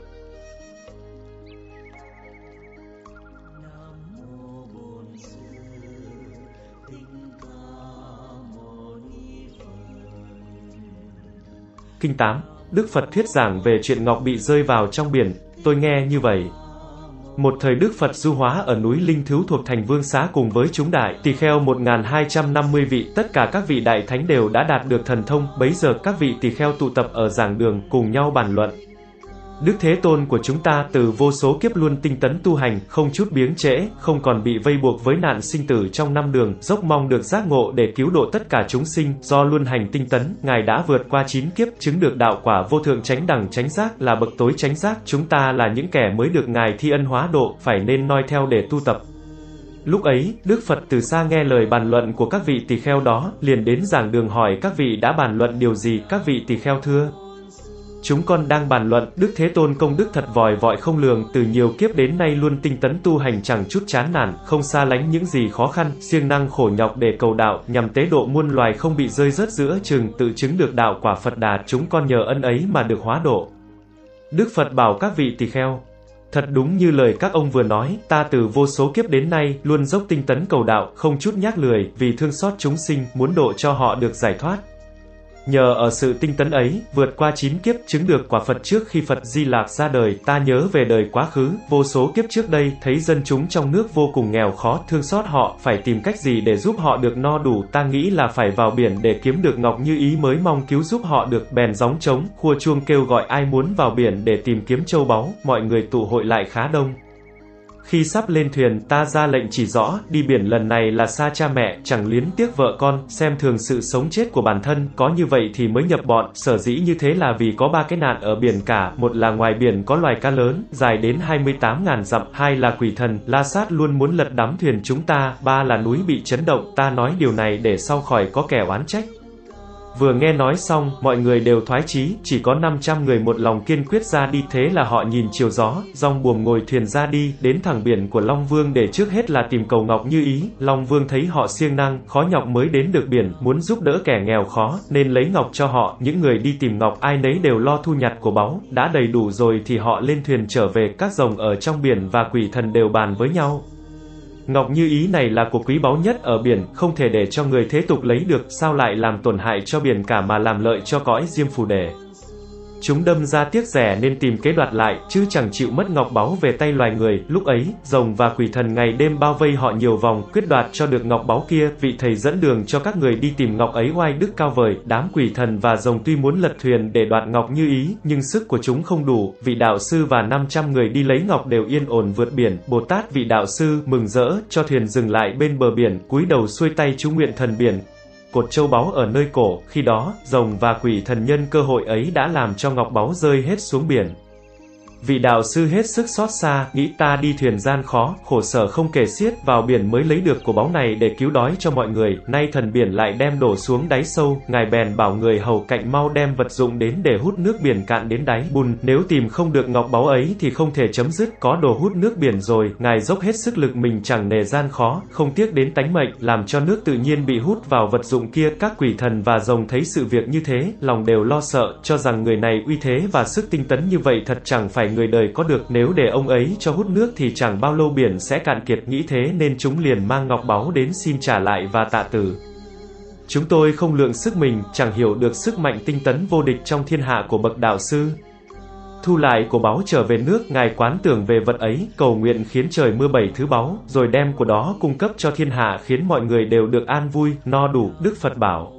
Kinh tám. Đức Phật thuyết giảng về chuyện ngọc bị rơi vào trong biển. Tôi nghe như vậy. Một thời Đức Phật du hóa ở núi Linh Thứu thuộc thành Vương Xá cùng với chúng đại tỳ kheo một nghìn hai trăm năm mươi vị, tất cả các vị đại thánh đều đã đạt được thần thông. Bấy giờ các vị tỳ kheo tụ tập ở giảng đường, cùng nhau bàn luận. Đức Thế Tôn của chúng ta từ vô số kiếp luôn tinh tấn tu hành, không chút biếng trễ, không còn bị vây buộc với nạn sinh tử trong năm đường, dốc mong được giác ngộ để cứu độ tất cả chúng sinh. Do luôn hành tinh tấn, Ngài đã vượt qua chín kiếp, chứng được đạo quả vô thượng chánh đẳng chánh giác, là bậc tối chánh giác. Chúng ta là những kẻ mới được Ngài thi ân hóa độ, phải nên noi theo để tu tập. Lúc ấy, Đức Phật từ xa nghe lời bàn luận của các vị tỳ kheo đó, liền đến giảng đường hỏi các vị đã bàn luận điều gì. Các vị tỳ kheo thưa: chúng con đang bàn luận, Đức Thế Tôn công đức thật vòi vọi không lường, từ nhiều kiếp đến nay luôn tinh tấn tu hành chẳng chút chán nản, không xa lánh những gì khó khăn, siêng năng khổ nhọc để cầu đạo, nhằm tế độ muôn loài không bị rơi rớt giữa chừng, tự chứng được đạo quả Phật Đà, chúng con nhờ ân ấy mà được hóa độ. Đức Phật bảo các vị tỳ kheo: thật đúng như lời các ông vừa nói, ta từ vô số kiếp đến nay, luôn dốc tinh tấn cầu đạo, không chút nhác lười, vì thương xót chúng sinh, muốn độ cho họ được giải thoát. Nhờ ở sự tinh tấn ấy, vượt qua chín kiếp, chứng được quả Phật trước khi Phật Di Lạc ra đời, ta nhớ về đời quá khứ, vô số kiếp trước đây, thấy dân chúng trong nước vô cùng nghèo khó, thương xót họ, phải tìm cách gì để giúp họ được no đủ, ta nghĩ là phải vào biển để kiếm được ngọc như ý mới mong cứu giúp họ được, bèn gióng trống, khua chuông kêu gọi ai muốn vào biển để tìm kiếm châu báu, mọi người tụ hội lại khá đông. Khi sắp lên thuyền, ta ra lệnh chỉ rõ, đi biển lần này là xa cha mẹ, chẳng luyến tiếc vợ con, xem thường sự sống chết của bản thân, có như vậy thì mới nhập bọn, sở dĩ như thế là vì có ba cái nạn ở biển cả, một là ngoài biển có loài cá lớn, dài đến hai mươi tám ngàn dặm, hai là quỷ thần, La Sát luôn muốn lật đắm thuyền chúng ta, ba là núi bị chấn động, ta nói điều này để sau khỏi có kẻ oán trách. Vừa nghe nói xong, mọi người đều thoái chí, chỉ có năm trăm người một lòng kiên quyết ra đi, thế là họ nhìn chiều gió, dong buồm ngồi thuyền ra đi, đến thẳng biển của Long Vương để trước hết là tìm cầu ngọc như ý. Long Vương thấy họ siêng năng, khó nhọc mới đến được biển, muốn giúp đỡ kẻ nghèo khó, nên lấy ngọc cho họ. Những người đi tìm ngọc ai nấy đều lo thu nhặt của báu, đã đầy đủ rồi thì họ lên thuyền trở về. Các rồng ở trong biển và quỷ thần đều bàn với nhau: ngọc như ý này là của quý báu nhất ở biển, không thể để cho người thế tục lấy được, sao lại làm tổn hại cho biển cả mà làm lợi cho cõi Diêm Phù Đề. Chúng đâm ra tiếc rẻ nên tìm kế đoạt lại, chứ chẳng chịu mất ngọc báu về tay loài người. Lúc ấy, rồng và quỷ thần ngày đêm bao vây họ nhiều vòng, quyết đoạt cho được ngọc báu kia. Vị thầy dẫn đường cho các người đi tìm ngọc ấy oai đức cao vời. Đám quỷ thần và rồng tuy muốn lật thuyền để đoạt ngọc như ý, nhưng sức của chúng không đủ. Vị đạo sư và năm trăm người đi lấy ngọc đều yên ổn vượt biển. Bồ Tát vị đạo sư mừng rỡ, cho thuyền dừng lại bên bờ biển, cúi đầu xuôi tay chú nguyện thần biển, cột châu báu ở nơi cổ. Khi đó, rồng và quỷ thần nhân cơ hội ấy đã làm cho ngọc báu rơi hết xuống biển. Vị đạo sư hết sức xót xa, nghĩ ta đi thuyền gian khó, khổ sở không kể xiết, vào biển mới lấy được của báu này để cứu đói cho mọi người, nay thần biển lại đem đổ xuống đáy sâu. Ngài bèn bảo người hầu cạnh mau đem vật dụng đến để hút nước biển cạn đến đáy bùn, nếu tìm không được ngọc báu ấy thì không thể chấm dứt, có đồ hút nước biển rồi. Ngài dốc hết sức lực mình chẳng nề gian khó, không tiếc đến tánh mệnh, làm cho nước tự nhiên bị hút vào vật dụng kia. Các quỷ thần và rồng thấy sự việc như thế, lòng đều lo sợ, cho rằng người này uy thế và sức tinh tấn như vậy thật chẳng phải người đời có được, nếu để ông ấy cho hút nước thì chẳng bao lâu biển sẽ cạn kiệt. Nghĩ thế nên chúng liền mang ngọc báu đến xin trả lại và tạ từ. Chúng tôi không lượng sức mình, chẳng hiểu được sức mạnh tinh tấn vô địch trong thiên hạ của bậc đạo sư. Thu lại của báu trở về nước, ngài quán tưởng về vật ấy, cầu nguyện khiến trời mưa bảy thứ báu, rồi đem của đó cung cấp cho thiên hạ, khiến mọi người đều được an vui, no đủ. Đức Phật bảo: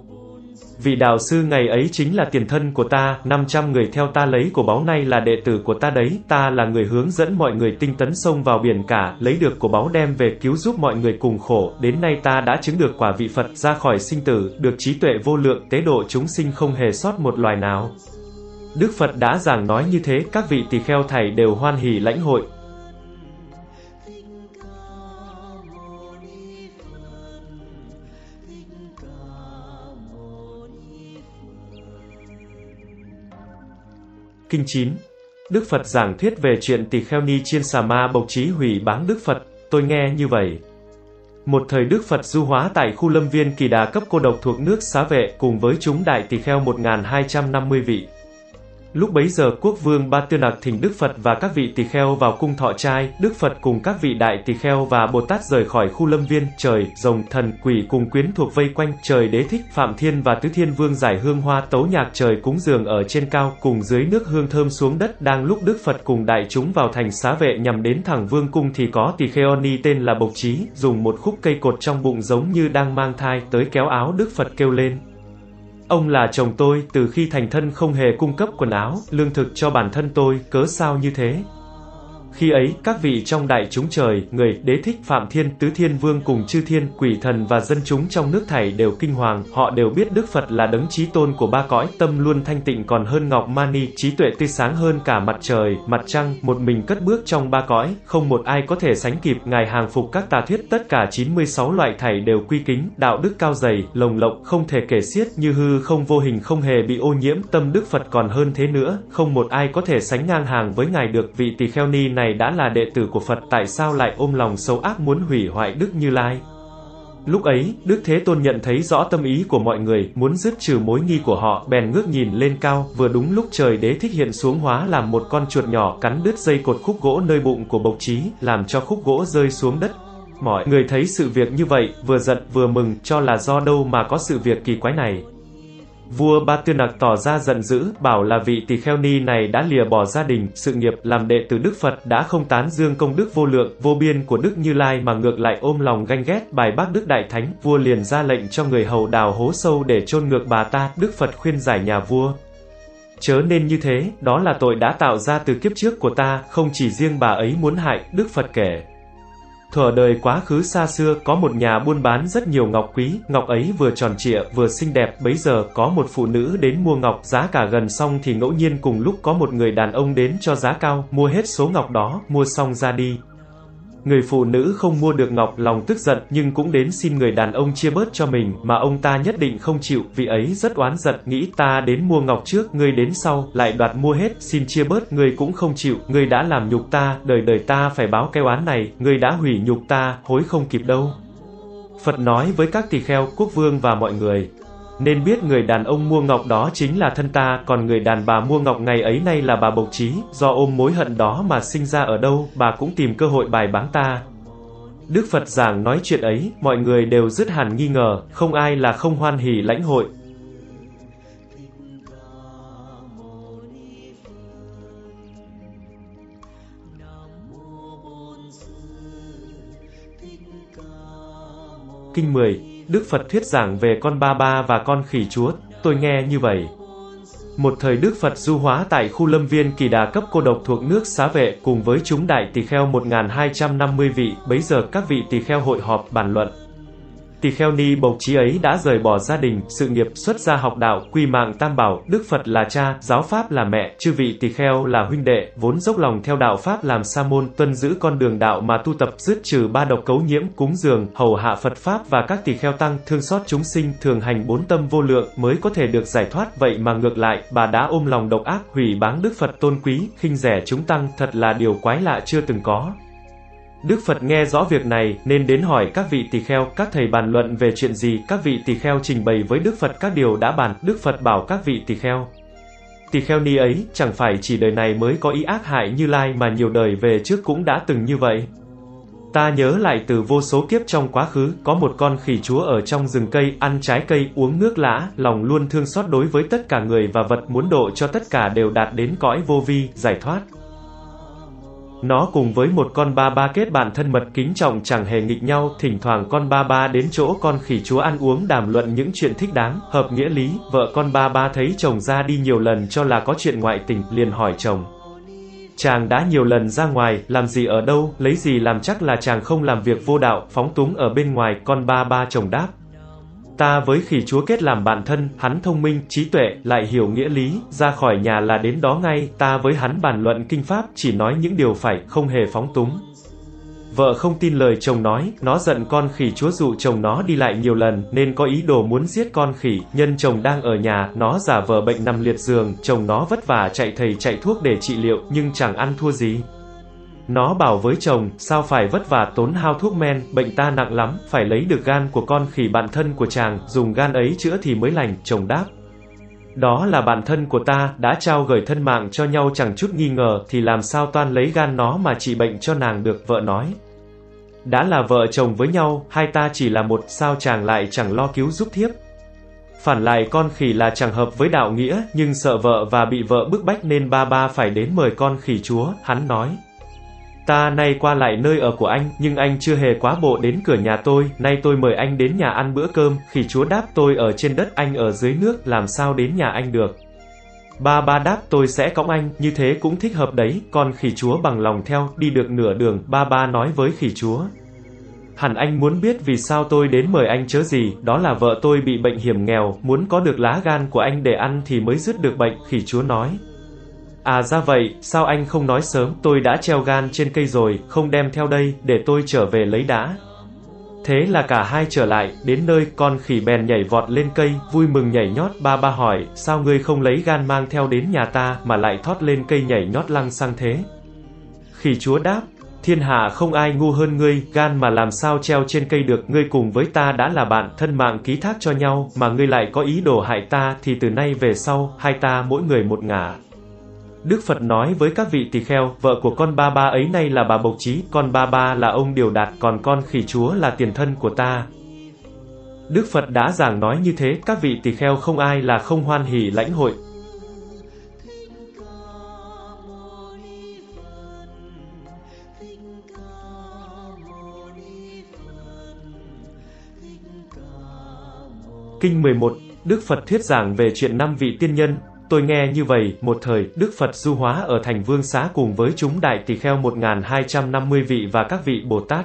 vị đạo sư ngày ấy chính là tiền thân của ta, năm trăm người theo ta lấy của báu nay là đệ tử của ta đấy, ta là người hướng dẫn mọi người tinh tấn xông vào biển cả, lấy được của báu đem về cứu giúp mọi người cùng khổ, đến nay ta đã chứng được quả vị Phật, ra khỏi sinh tử, được trí tuệ vô lượng, tế độ chúng sinh không hề sót một loài nào. Đức Phật đã giảng nói như thế, các vị tỳ kheo thảy đều hoan hỉ lãnh hội. Kinh chín. Đức Phật giảng thuyết về chuyện tỳ kheo Ni Chiên Xà Ma bộc trí hủy báng Đức Phật. Tôi nghe như vậy. Một thời Đức Phật du hóa tại khu lâm viên Kỳ Đà cấp cô độc thuộc nước Xá Vệ, cùng với chúng đại tỳ kheo một nghìn hai trăm năm mươi vị. Lúc bấy giờ quốc vương Ba Tư Nặc thỉnh Đức Phật và các vị tỳ kheo vào cung thọ trai. Đức Phật cùng các vị đại tỳ kheo và Bồ Tát rời khỏi khu lâm viên. Trời, rồng, thần, quỷ cùng quyến thuộc vây quanh. Trời Đế Thích, Phạm Thiên và Tứ Thiên Vương giải hương hoa tấu nhạc trời cúng dường ở trên cao, cùng dưới nước hương thơm xuống đất. Đang lúc Đức Phật cùng đại chúng vào thành Xá Vệ nhằm đến thẳng vương cung thì có tỳ kheo ni tên là Bộc Trí, dùng một khúc cây cột trong bụng giống như đang mang thai, tới kéo áo Đức Phật kêu lên: ông là chồng tôi, từ khi thành thân không hề cung cấp quần áo, lương thực cho bản thân tôi, cớ sao như thế? Khi ấy, các vị trong đại chúng trời, người, Đế Thích, Phạm Thiên, Tứ Thiên Vương cùng chư thiên, quỷ thần và dân chúng trong nước thảy đều kinh hoàng, họ đều biết Đức Phật là đấng chí tôn của ba cõi, tâm luôn thanh tịnh còn hơn ngọc mani, trí tuệ tươi sáng hơn cả mặt trời, mặt trăng, một mình cất bước trong ba cõi, không một ai có thể sánh kịp, Ngài hàng phục các tà thuyết, tất cả chín mươi sáu loại thảy đều quy kính, đạo đức cao dày, lồng lộng, không thể kể xiết, như hư không vô hình không hề bị ô nhiễm, tâm Đức Phật còn hơn thế nữa, không một ai có thể sánh ngang hàng với Ngài được. Vị tỳ kheo ni này đã là đệ tử của Phật, tại sao lại ôm lòng xấu ác muốn hủy hoại Đức Như Lai? Lúc ấy, Đức Thế Tôn nhận thấy rõ tâm ý của mọi người, muốn dứt trừ mối nghi của họ, bèn ngước nhìn lên cao, vừa đúng lúc trời Đế Thích hiện xuống hóa làm một con chuột nhỏ cắn đứt dây cột khúc gỗ nơi bụng của Bộc Trí, làm cho khúc gỗ rơi xuống đất. Mọi người thấy sự việc như vậy, vừa giận vừa mừng, cho là do đâu mà có sự việc kỳ quái này. Vua Ba Tư Nặc tỏ ra giận dữ, bảo là vị tỳ kheo ni này đã lìa bỏ gia đình, sự nghiệp, làm đệ tử Đức Phật, đã không tán dương công đức vô lượng, vô biên của Đức Như Lai mà ngược lại ôm lòng ganh ghét, bài bác Đức Đại Thánh. Vua liền ra lệnh cho người hầu đào hố sâu để chôn ngược bà ta. Đức Phật khuyên giải nhà vua: chớ nên như thế, đó là tội đã tạo ra từ kiếp trước của ta, không chỉ riêng bà ấy muốn hại. Đức Phật kể: thuở đời quá khứ xa xưa, có một nhà buôn bán rất nhiều ngọc quý, ngọc ấy vừa tròn trịa, vừa xinh đẹp, bấy giờ có một phụ nữ đến mua ngọc, giá cả gần xong thì ngẫu nhiên cùng lúc có một người đàn ông đến cho giá cao, mua hết số ngọc đó, mua xong ra đi. Người phụ nữ không mua được ngọc, lòng tức giận, nhưng cũng đến xin người đàn ông chia bớt cho mình, mà ông ta nhất định không chịu, vị ấy rất oán giận, nghĩ ta đến mua ngọc trước, ngươi đến sau, lại đoạt mua hết, xin chia bớt, ngươi cũng không chịu, ngươi đã làm nhục ta, đời đời ta phải báo cái oán này, ngươi đã hủy nhục ta, hối không kịp đâu. Phật nói với các tỳ kheo, quốc vương và mọi người: nên biết người đàn ông mua ngọc đó chính là thân ta, còn người đàn bà mua ngọc ngày ấy nay là bà Bộc Trí, do ôm mối hận đó mà sinh ra ở đâu, bà cũng tìm cơ hội bài báng ta. Đức Phật giảng nói chuyện ấy, mọi người đều dứt hẳn nghi ngờ, không ai là không hoan hỉ lãnh hội. Kinh mười. Đức Phật thuyết giảng về con ba ba và con khỉ chúa. Tôi nghe như vậy. Một thời Đức Phật du hóa tại khu lâm viên Kỳ Đà Cấp cô độc thuộc nước Xá Vệ, cùng với chúng đại tỳ kheo một nghìn hai trăm năm mươi vị. Bấy giờ các vị tỳ kheo hội họp bàn luận. Tỳ kheo ni Bộc Trí ấy đã rời bỏ gia đình, sự nghiệp, xuất gia học đạo, quy mạng Tam Bảo, Đức Phật là cha, giáo pháp là mẹ, chư vị tỳ kheo là huynh đệ, vốn dốc lòng theo đạo pháp làm sa môn, tuân giữ con đường đạo mà tu tập, dứt trừ ba độc cấu nhiễm, cúng dường, hầu hạ Phật pháp và các tỳ kheo tăng, thương xót chúng sinh, thường hành bốn tâm vô lượng, mới có thể được giải thoát. Vậy mà ngược lại, bà đã ôm lòng độc ác, hủy báng Đức Phật tôn quý, khinh rẻ chúng tăng, thật là điều quái lạ chưa từng có. Đức Phật nghe rõ việc này, nên đến hỏi các vị tỳ kheo, các thầy bàn luận về chuyện gì. Các vị tỳ kheo trình bày với Đức Phật các điều đã bàn. Đức Phật bảo các vị tỳ kheo: tỳ kheo ni ấy, chẳng phải chỉ đời này mới có ý ác hại Như Lai, mà nhiều đời về trước cũng đã từng như vậy. Ta nhớ lại từ vô số kiếp trong quá khứ, có một con khỉ chúa ở trong rừng cây, ăn trái cây, uống nước lã, lòng luôn thương xót đối với tất cả người và vật, muốn độ cho tất cả đều đạt đến cõi vô vi, giải thoát. Nó cùng với một con ba ba kết bạn thân mật kính trọng, chẳng hề nghịch nhau. Thỉnh thoảng con ba ba đến chỗ con khỉ chúa ăn uống, đàm luận những chuyện thích đáng, hợp nghĩa lý. Vợ con ba ba thấy chồng ra đi nhiều lần cho là có chuyện ngoại tình, liền hỏi chồng: chàng đã nhiều lần ra ngoài, làm gì ở đâu, lấy gì làm chắc là chàng không làm việc vô đạo, phóng túng ở bên ngoài. Con ba ba chồng đáp: ta với khỉ chúa kết làm bạn thân, hắn thông minh, trí tuệ, lại hiểu nghĩa lý, ra khỏi nhà là đến đó ngay. Ta với hắn bàn luận kinh pháp, chỉ nói những điều phải, không hề phóng túng. Vợ không tin lời chồng nói, nó giận con khỉ chúa dụ chồng nó đi lại nhiều lần, nên có ý đồ muốn giết con khỉ. Nhân chồng đang ở nhà, nó giả vờ bệnh nằm liệt giường, chồng nó vất vả chạy thầy chạy thuốc để trị liệu, nhưng chẳng ăn thua gì. Nó bảo với chồng: sao phải vất vả tốn hao thuốc men, bệnh ta nặng lắm, phải lấy được gan của con khỉ bạn thân của chàng, dùng gan ấy chữa thì mới lành. Chồng đáp: đó là bạn thân của ta, đã trao gửi thân mạng cho nhau chẳng chút nghi ngờ, thì làm sao toan lấy gan nó mà trị bệnh cho nàng được. Vợ nói: đã là vợ chồng với nhau, hai ta chỉ là một, sao chàng lại chẳng lo cứu giúp thiếp? Phản lại con khỉ là chẳng hợp với đạo nghĩa, nhưng sợ vợ và bị vợ bức bách nên ba ba phải đến mời con khỉ chúa. Hắn nói: ta nay qua lại nơi ở của anh, nhưng anh chưa hề quá bộ đến cửa nhà tôi, nay tôi mời anh đến nhà ăn bữa cơm. Khỉ chúa đáp: tôi ở trên đất, anh ở dưới nước, làm sao đến nhà anh được? Ba ba đáp, tôi sẽ cõng anh, như thế cũng thích hợp đấy. Con khỉ chúa bằng lòng theo, đi được nửa đường, ba ba nói với khỉ chúa. Hẳn anh muốn biết vì sao tôi đến mời anh chớ gì, đó là vợ tôi bị bệnh hiểm nghèo, muốn có được lá gan của anh để ăn thì mới dứt được bệnh, khỉ chúa nói. À ra vậy, sao anh không nói sớm, tôi đã treo gan trên cây rồi, không đem theo đây, để tôi trở về lấy đã. Thế là cả hai trở lại, đến nơi, con khỉ bèn nhảy vọt lên cây, vui mừng nhảy nhót. Ba ba hỏi, sao ngươi không lấy gan mang theo đến nhà ta, mà lại thót lên cây nhảy nhót lăng xăng thế? Khỉ chúa đáp, thiên hạ không ai ngu hơn ngươi, gan mà làm sao treo trên cây được, ngươi cùng với ta đã là bạn, thân mạng ký thác cho nhau, mà ngươi lại có ý đồ hại ta, thì từ nay về sau, hai ta mỗi người một ngả. Đức Phật nói với các vị tỳ kheo, vợ của con ba ba ấy nay là bà Bộc Trí, con ba ba là ông Điều Đạt, còn con khỉ chúa là tiền thân của ta. Đức Phật đã giảng nói như thế, các vị tỳ kheo không ai là không hoan hỉ lãnh hội. Kinh mười một, Đức Phật thuyết giảng về chuyện năm vị tiên nhân. Tôi nghe như vậy, một thời, Đức Phật du hóa ở thành Vương Xá cùng với chúng đại tỳ kheo một nghìn hai trăm năm mươi vị và các vị Bồ Tát.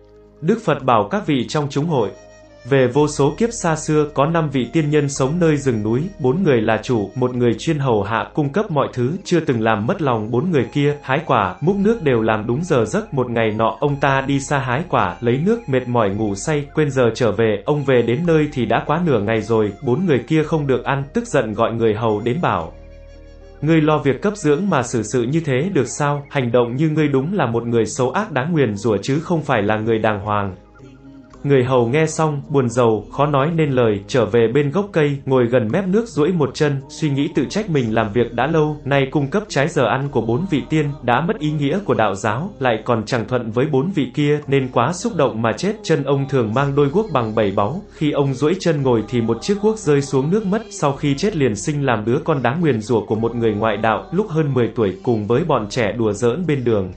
Đức Phật bảo các vị trong chúng hội, về vô số kiếp xa xưa, có năm vị tiên nhân sống nơi rừng núi, bốn người là chủ, một người chuyên hầu hạ cung cấp mọi thứ, chưa từng làm mất lòng bốn người kia, hái quả, múc nước đều làm đúng giờ giấc. Một ngày nọ, ông ta đi xa hái quả, lấy nước, mệt mỏi ngủ say, quên giờ trở về, ông về đến nơi thì đã quá nửa ngày rồi, bốn người kia không được ăn, tức giận gọi người hầu đến bảo. Ngươi lo việc cấp dưỡng mà xử sự như thế được sao, hành động như ngươi đúng là một người xấu ác đáng nguyền rủa chứ không phải là người đàng hoàng. Người hầu nghe xong, buồn rầu, khó nói nên lời, trở về bên gốc cây, ngồi gần mép nước duỗi một chân, suy nghĩ tự trách mình làm việc đã lâu, nay cung cấp trái giờ ăn của bốn vị tiên, đã mất ý nghĩa của đạo giáo, lại còn chẳng thuận với bốn vị kia, nên quá xúc động mà chết. Chân ông thường mang đôi guốc bằng bảy báu, khi ông duỗi chân ngồi thì một chiếc guốc rơi xuống nước mất, sau khi chết liền sinh làm đứa con đáng nguyền rủa của một người ngoại đạo, lúc hơn mười tuổi, cùng với bọn trẻ đùa giỡn bên đường.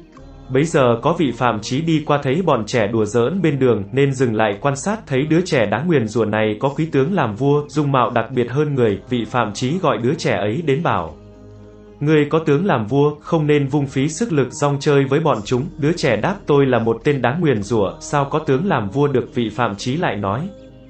Bấy giờ có vị Phạm Chí đi qua thấy bọn trẻ đùa giỡn bên đường, nên dừng lại quan sát, thấy đứa trẻ đáng nguyền rủa này có quý tướng làm vua, dung mạo đặc biệt hơn người. Vị Phạm Chí gọi đứa trẻ ấy đến bảo, ngươi có tướng làm vua, không nên vung phí sức lực rong chơi với bọn chúng. Đứa trẻ đáp, tôi là một tên đáng nguyền rủa, sao có tướng làm vua được? Vị Phạm Chí lại nói,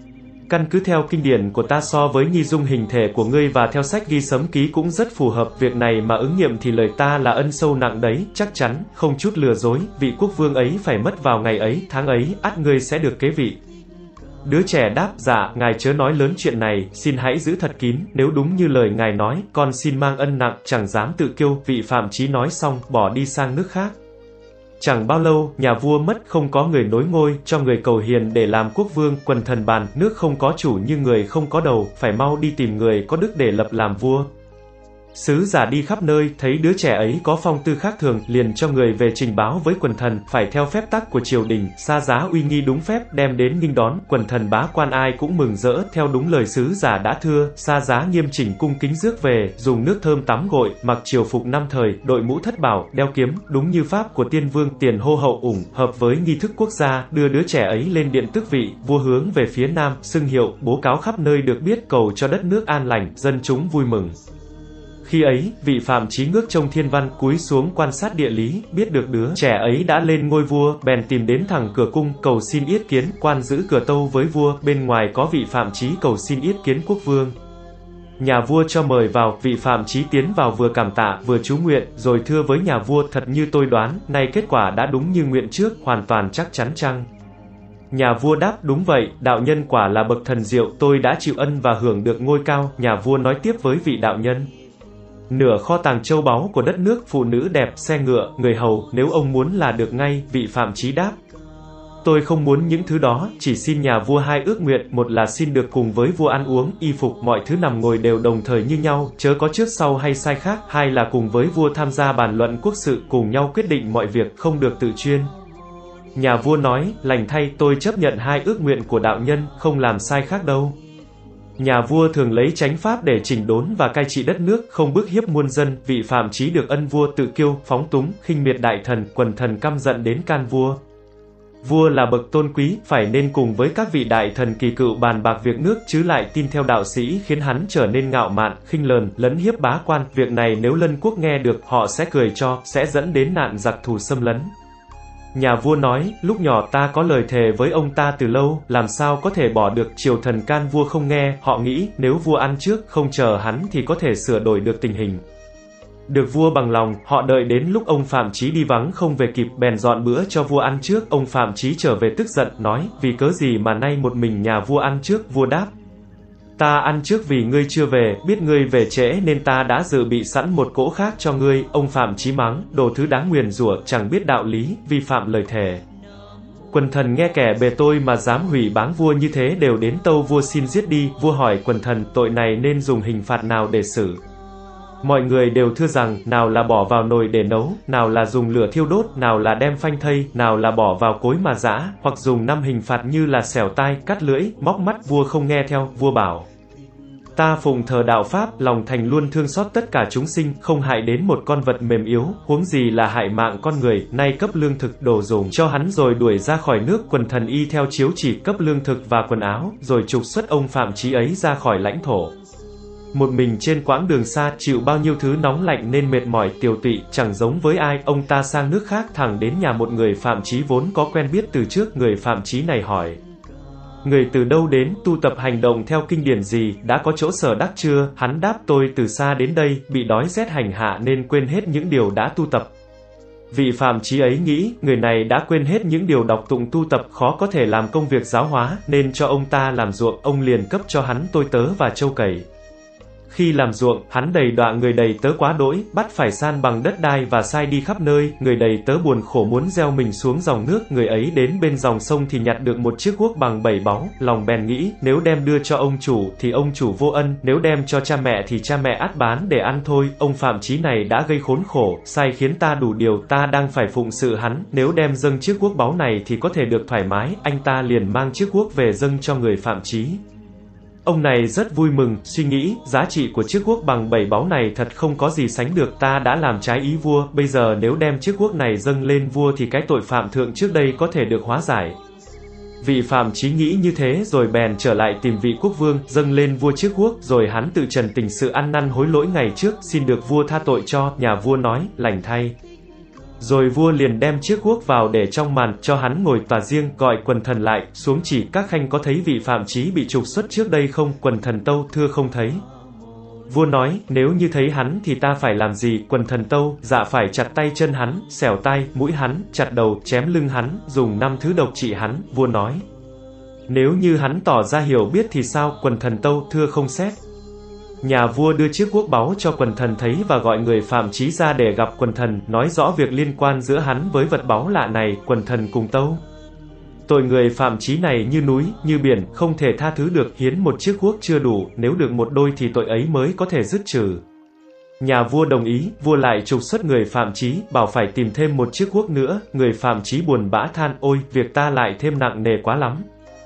căn cứ theo kinh điển của ta so với nghi dung hình thể của ngươi và theo sách ghi sấm ký cũng rất phù hợp, việc này mà ứng nghiệm thì lời ta là ân sâu nặng đấy, chắc chắn, không chút lừa dối, vị quốc vương ấy phải mất vào ngày ấy, tháng ấy, ắt ngươi sẽ được kế vị. Đứa trẻ đáp, dạ, ngài chớ nói lớn chuyện này, xin hãy giữ thật kín, nếu đúng như lời ngài nói, con xin mang ân nặng, chẳng dám tự kiêu. Vị Phạm Chí nói xong, bỏ đi sang nước khác. Chẳng bao lâu, nhà vua mất, không có người nối ngôi, cho người cầu hiền để làm quốc vương. Quần thần bàn, nước không có chủ như người không có đầu, phải mau đi tìm người có đức để lập làm vua. Sứ giả đi khắp nơi, thấy đứa trẻ ấy có phong tư khác thường, liền cho người về trình báo với quần thần, phải theo phép tắc của triều đình, xa giá uy nghi đúng phép, đem đến nghinh đón. Quần thần bá quan ai cũng mừng rỡ, theo đúng lời sứ giả đã thưa, xa giá nghiêm chỉnh cung kính rước về, dùng nước thơm tắm gội, mặc triều phục năm thời, đội mũ thất bảo, đeo kiếm, đúng như pháp của tiên vương, tiền hô hậu ủng, hợp với nghi thức quốc gia, đưa đứa trẻ ấy lên điện tước vị. Vua hướng về phía nam, xưng hiệu, bố cáo khắp nơi được biết, cầu cho đất nước an lành, dân chúng vui mừng. Khi ấy, vị Phạm Chí ngước trông thiên văn, cúi xuống quan sát địa lý, biết được đứa trẻ ấy đã lên ngôi vua, bèn tìm đến thẳng cửa cung, cầu xin yết kiến. Quan giữ cửa tâu với vua, bên ngoài có vị Phạm Chí cầu xin yết kiến quốc vương. Nhà vua cho mời vào, vị Phạm Chí tiến vào vừa cảm tạ, vừa chú nguyện, rồi thưa với nhà vua, thật như tôi đoán, nay kết quả đã đúng như nguyện trước, hoàn toàn chắc chắn chăng? Nhà vua đáp, đúng vậy, đạo nhân quả là bậc thần diệu, tôi đã chịu ân và hưởng được ngôi cao. Nhà vua nói tiếp với vị đạo nhân, nửa kho tàng châu báu của đất nước, phụ nữ đẹp, xe ngựa, người hầu, nếu ông muốn là được ngay. Vị Phạm Chí đáp, tôi không muốn những thứ đó, chỉ xin nhà vua hai ước nguyện, một là xin được cùng với vua ăn uống, y phục, mọi thứ nằm ngồi đều đồng thời như nhau, chớ có trước sau hay sai khác, hai là cùng với vua tham gia bàn luận quốc sự, cùng nhau quyết định mọi việc, không được tự chuyên. Nhà vua nói, lành thay, tôi chấp nhận hai ước nguyện của đạo nhân, không làm sai khác đâu. Nhà vua thường lấy chánh pháp để chỉnh đốn và cai trị đất nước, không bức hiếp muôn dân. Vị Phạm Chí được ân vua tự kiêu, phóng túng, khinh miệt đại thần, quần thần căm giận đến can vua. Vua là bậc tôn quý, phải nên cùng với các vị đại thần kỳ cựu bàn bạc việc nước, chứ lại tin theo đạo sĩ khiến hắn trở nên ngạo mạn, khinh lờn, lấn hiếp bá quan. Việc này nếu lân quốc nghe được, họ sẽ cười cho, sẽ dẫn đến nạn giặc thù xâm lấn. Nhà vua nói, lúc nhỏ ta có lời thề với ông ta từ lâu, làm sao có thể bỏ được. Triều thần can vua không nghe, họ nghĩ, nếu vua ăn trước, không chờ hắn thì có thể sửa đổi được tình hình. Được vua bằng lòng, họ đợi đến lúc ông Phạm Chí đi vắng không về kịp, bèn dọn bữa cho vua ăn trước. Ông Phạm Chí trở về tức giận, nói, vì cớ gì mà nay một mình nhà vua ăn trước. Vua đáp, ta ăn trước vì ngươi chưa về, biết ngươi về trễ nên ta đã dự bị sẵn một cỗ khác cho ngươi. Ông Phạm Chí mắng, đồ thứ đáng nguyền rủa, chẳng biết đạo lý, vi phạm lời thề. Quần thần nghe kẻ bề tôi mà dám hủy báng vua như thế đều đến tâu vua xin giết đi. Vua hỏi quần thần, tội này nên dùng hình phạt nào để xử? Mọi người đều thưa rằng, nào là bỏ vào nồi để nấu, nào là dùng lửa thiêu đốt, nào là đem phanh thây, nào là bỏ vào cối mà giã, hoặc dùng năm hình phạt như là xẻo tai, cắt lưỡi, móc mắt. Vua không nghe theo. Vua bảo, ta phụng thờ đạo pháp, lòng thành luôn thương xót tất cả chúng sinh, không hại đến một con vật mềm yếu, huống gì là hại mạng con người. Nay cấp lương thực đồ dùng cho hắn rồi đuổi ra khỏi nước. Quần thần y theo chiếu chỉ cấp lương thực và quần áo, rồi trục xuất ông Phạm Chí ấy ra khỏi lãnh thổ. Một mình trên quãng đường xa, chịu bao nhiêu thứ nóng lạnh nên mệt mỏi, tiều tụy, chẳng giống với ai. Ông ta sang nước khác, thẳng đến nhà một người Phạm Chí vốn có quen biết từ trước. Người Phạm Chí này hỏi, người từ đâu đến, tu tập hành động theo kinh điển gì, đã có chỗ sở đắc chưa? Hắn đáp, tôi từ xa đến đây, bị đói rét hành hạ nên quên hết những điều đã tu tập. Vị Phạm Chí ấy nghĩ, người này đã quên hết những điều đọc tụng tu tập, khó có thể làm công việc giáo hóa, nên cho ông ta làm ruộng. Ông liền cấp cho hắn tôi tớ và trâu cày. Khi làm ruộng, hắn đầy đọa người đầy tớ quá đỗi, bắt phải san bằng đất đai và sai đi khắp nơi. Người đầy tớ buồn khổ muốn gieo mình xuống dòng nước. Người ấy đến bên dòng sông thì nhặt được một chiếc guốc bằng bảy báu, lòng bèn nghĩ, nếu đem đưa cho ông chủ thì ông chủ vô ân, nếu đem cho cha mẹ thì cha mẹ ắt bán để ăn thôi. Ông Phạm Chí này đã gây khốn khổ, sai khiến ta đủ điều, ta đang phải phụng sự hắn, nếu đem dâng chiếc guốc báu này thì có thể được thoải mái. Anh ta liền mang chiếc guốc về dâng cho người Phạm Chí. Ông này rất vui mừng, suy nghĩ, giá trị của chiếc guốc bằng bảy báu này thật không có gì sánh được, ta đã làm trái ý vua, bây giờ nếu đem chiếc guốc này dâng lên vua thì cái tội phạm thượng trước đây có thể được hóa giải. Vị Phạm Chí nghĩ như thế rồi bèn trở lại tìm vị quốc vương, dâng lên vua chiếc guốc, rồi hắn tự trần tình sự ăn năn hối lỗi ngày trước, xin được vua tha tội cho. Nhà vua nói, lành thay. Rồi vua liền đem chiếc guốc vào để trong màn, cho hắn ngồi tòa riêng, gọi quần thần lại, xuống chỉ, các khanh có thấy vị Phạm Chí bị trục xuất trước đây không? Quần thần tâu, thưa không thấy. Vua nói, nếu như thấy hắn thì ta phải làm gì? Quần thần tâu, dạ phải chặt tay chân hắn, xẻo tai, mũi hắn, chặt đầu, chém lưng hắn, dùng năm thứ độc trị hắn. Vua nói, nếu như hắn tỏ ra hiểu biết thì sao? Quần thần tâu, thưa không xét. Nhà vua đưa chiếc guốc báu cho quần thần thấy và gọi người Phạm Chí ra để gặp quần thần, nói rõ việc liên quan giữa hắn với vật báu lạ này. Quần thần cùng tâu, tội người Phạm Chí này như núi, như biển, không thể tha thứ được, hiến một chiếc guốc chưa đủ, nếu được một đôi thì tội ấy mới có thể dứt trừ. Nhà vua đồng ý, vua lại trục xuất người Phạm Chí, bảo phải tìm thêm một chiếc guốc nữa. Người Phạm Chí buồn bã than, ôi, việc ta lại thêm nặng nề quá lắm.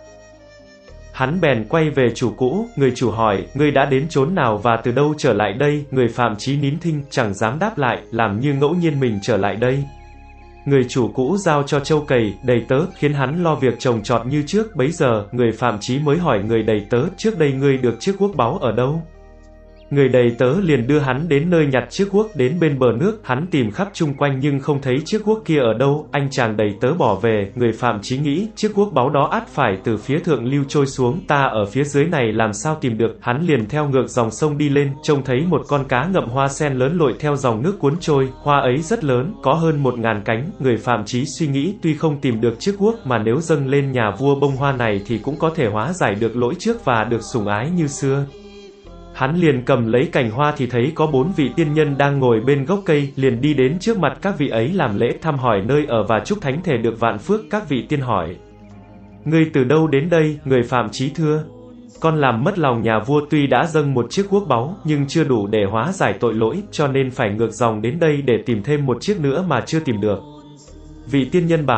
Hắn bèn quay về chủ cũ. Người chủ hỏi, ngươi đã đến chốn nào và từ đâu trở lại đây? Người Phạm Chí nín thinh, chẳng dám đáp lại, làm như ngẫu nhiên mình trở lại đây. Người chủ cũ giao cho trâu cày, đầy tớ, khiến hắn lo việc trồng trọt như trước. Bấy giờ, người Phạm Chí mới hỏi người đầy tớ, trước đây ngươi được chiếc guốc báu ở đâu? Người đầy tớ liền đưa hắn đến nơi nhặt chiếc guốc. Đến bên bờ nước, hắn tìm khắp chung quanh nhưng không thấy chiếc guốc kia ở đâu. Anh chàng đầy tớ bỏ về. Người Phạm Chí nghĩ, chiếc guốc báu đó ắt phải từ phía thượng lưu trôi xuống, ta ở phía dưới này làm sao tìm được. Hắn liền theo ngược dòng sông đi lên, trông thấy một con cá ngậm hoa sen lớn lội theo dòng nước cuốn trôi. Hoa ấy rất lớn, có hơn một ngàn cánh. Người Phạm Chí suy nghĩ, tuy không tìm được chiếc guốc mà nếu dâng lên nhà vua bông hoa này thì cũng có thể hóa giải được lỗi trước và được sủng ái như xưa. Hắn liền cầm lấy cành hoa thì thấy có bốn vị tiên nhân đang ngồi bên gốc cây, liền đi đến trước mặt các vị ấy làm lễ thăm hỏi nơi ở và chúc thánh thể được vạn phước. Các vị tiên hỏi, ngươi từ đâu đến đây? Người Phạm Chí thưa, con làm mất lòng nhà vua, tuy đã dâng một chiếc guốc báu nhưng chưa đủ để hóa giải tội lỗi, cho nên phải ngược dòng đến đây để tìm thêm một chiếc nữa mà chưa tìm được. Vị tiên nhân bảo,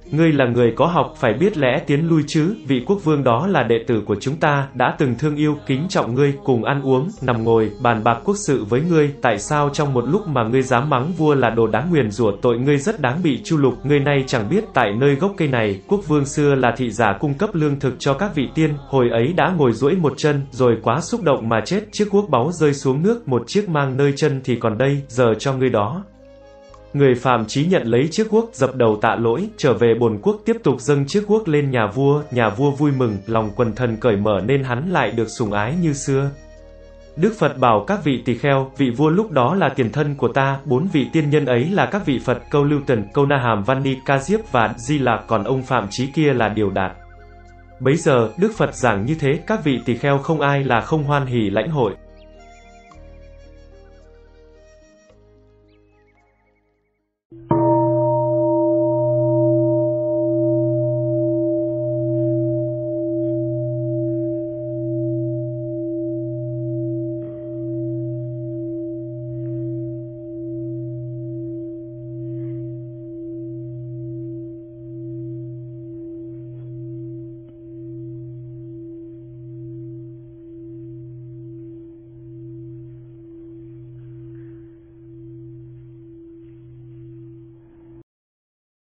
Ngươi là người có học, phải biết lẽ tiến lui chứ, vị quốc vương đó là đệ tử của chúng ta, đã từng thương yêu, kính trọng ngươi, cùng ăn uống, nằm ngồi, bàn bạc quốc sự với ngươi, tại sao trong một lúc mà ngươi dám mắng vua là đồ đáng nguyền rủa, tội ngươi rất đáng bị chu lục, ngươi nay chẳng biết tại nơi gốc cây này, quốc vương xưa là thị giả cung cấp lương thực cho các vị tiên, hồi ấy đã ngồi duỗi một chân, rồi quá xúc động mà chết, chiếc guốc báu rơi xuống nước, một chiếc mang nơi chân thì còn đây, giờ cho ngươi đó. Người phàm chí nhận lấy chiếc guốc, dập đầu tạ lỗi, trở về bồn quốc tiếp tục dâng chiếc guốc lên nhà vua, nhà vua vui mừng, lòng quần thần cởi mở nên hắn lại được sủng ái như xưa. Đức Phật bảo các vị tỳ kheo, vị vua lúc đó là tiền thân của ta, bốn vị tiên nhân ấy là các vị Phật, Câu Lưu Tần, Câu Na Hàm Văn Ni, Ca Diếp và Di Lạc, còn ông Phạm Chí kia là Điều Đạt. Bấy giờ, Đức Phật giảng như thế, các vị tỳ kheo không ai là không hoan hỉ lãnh hội.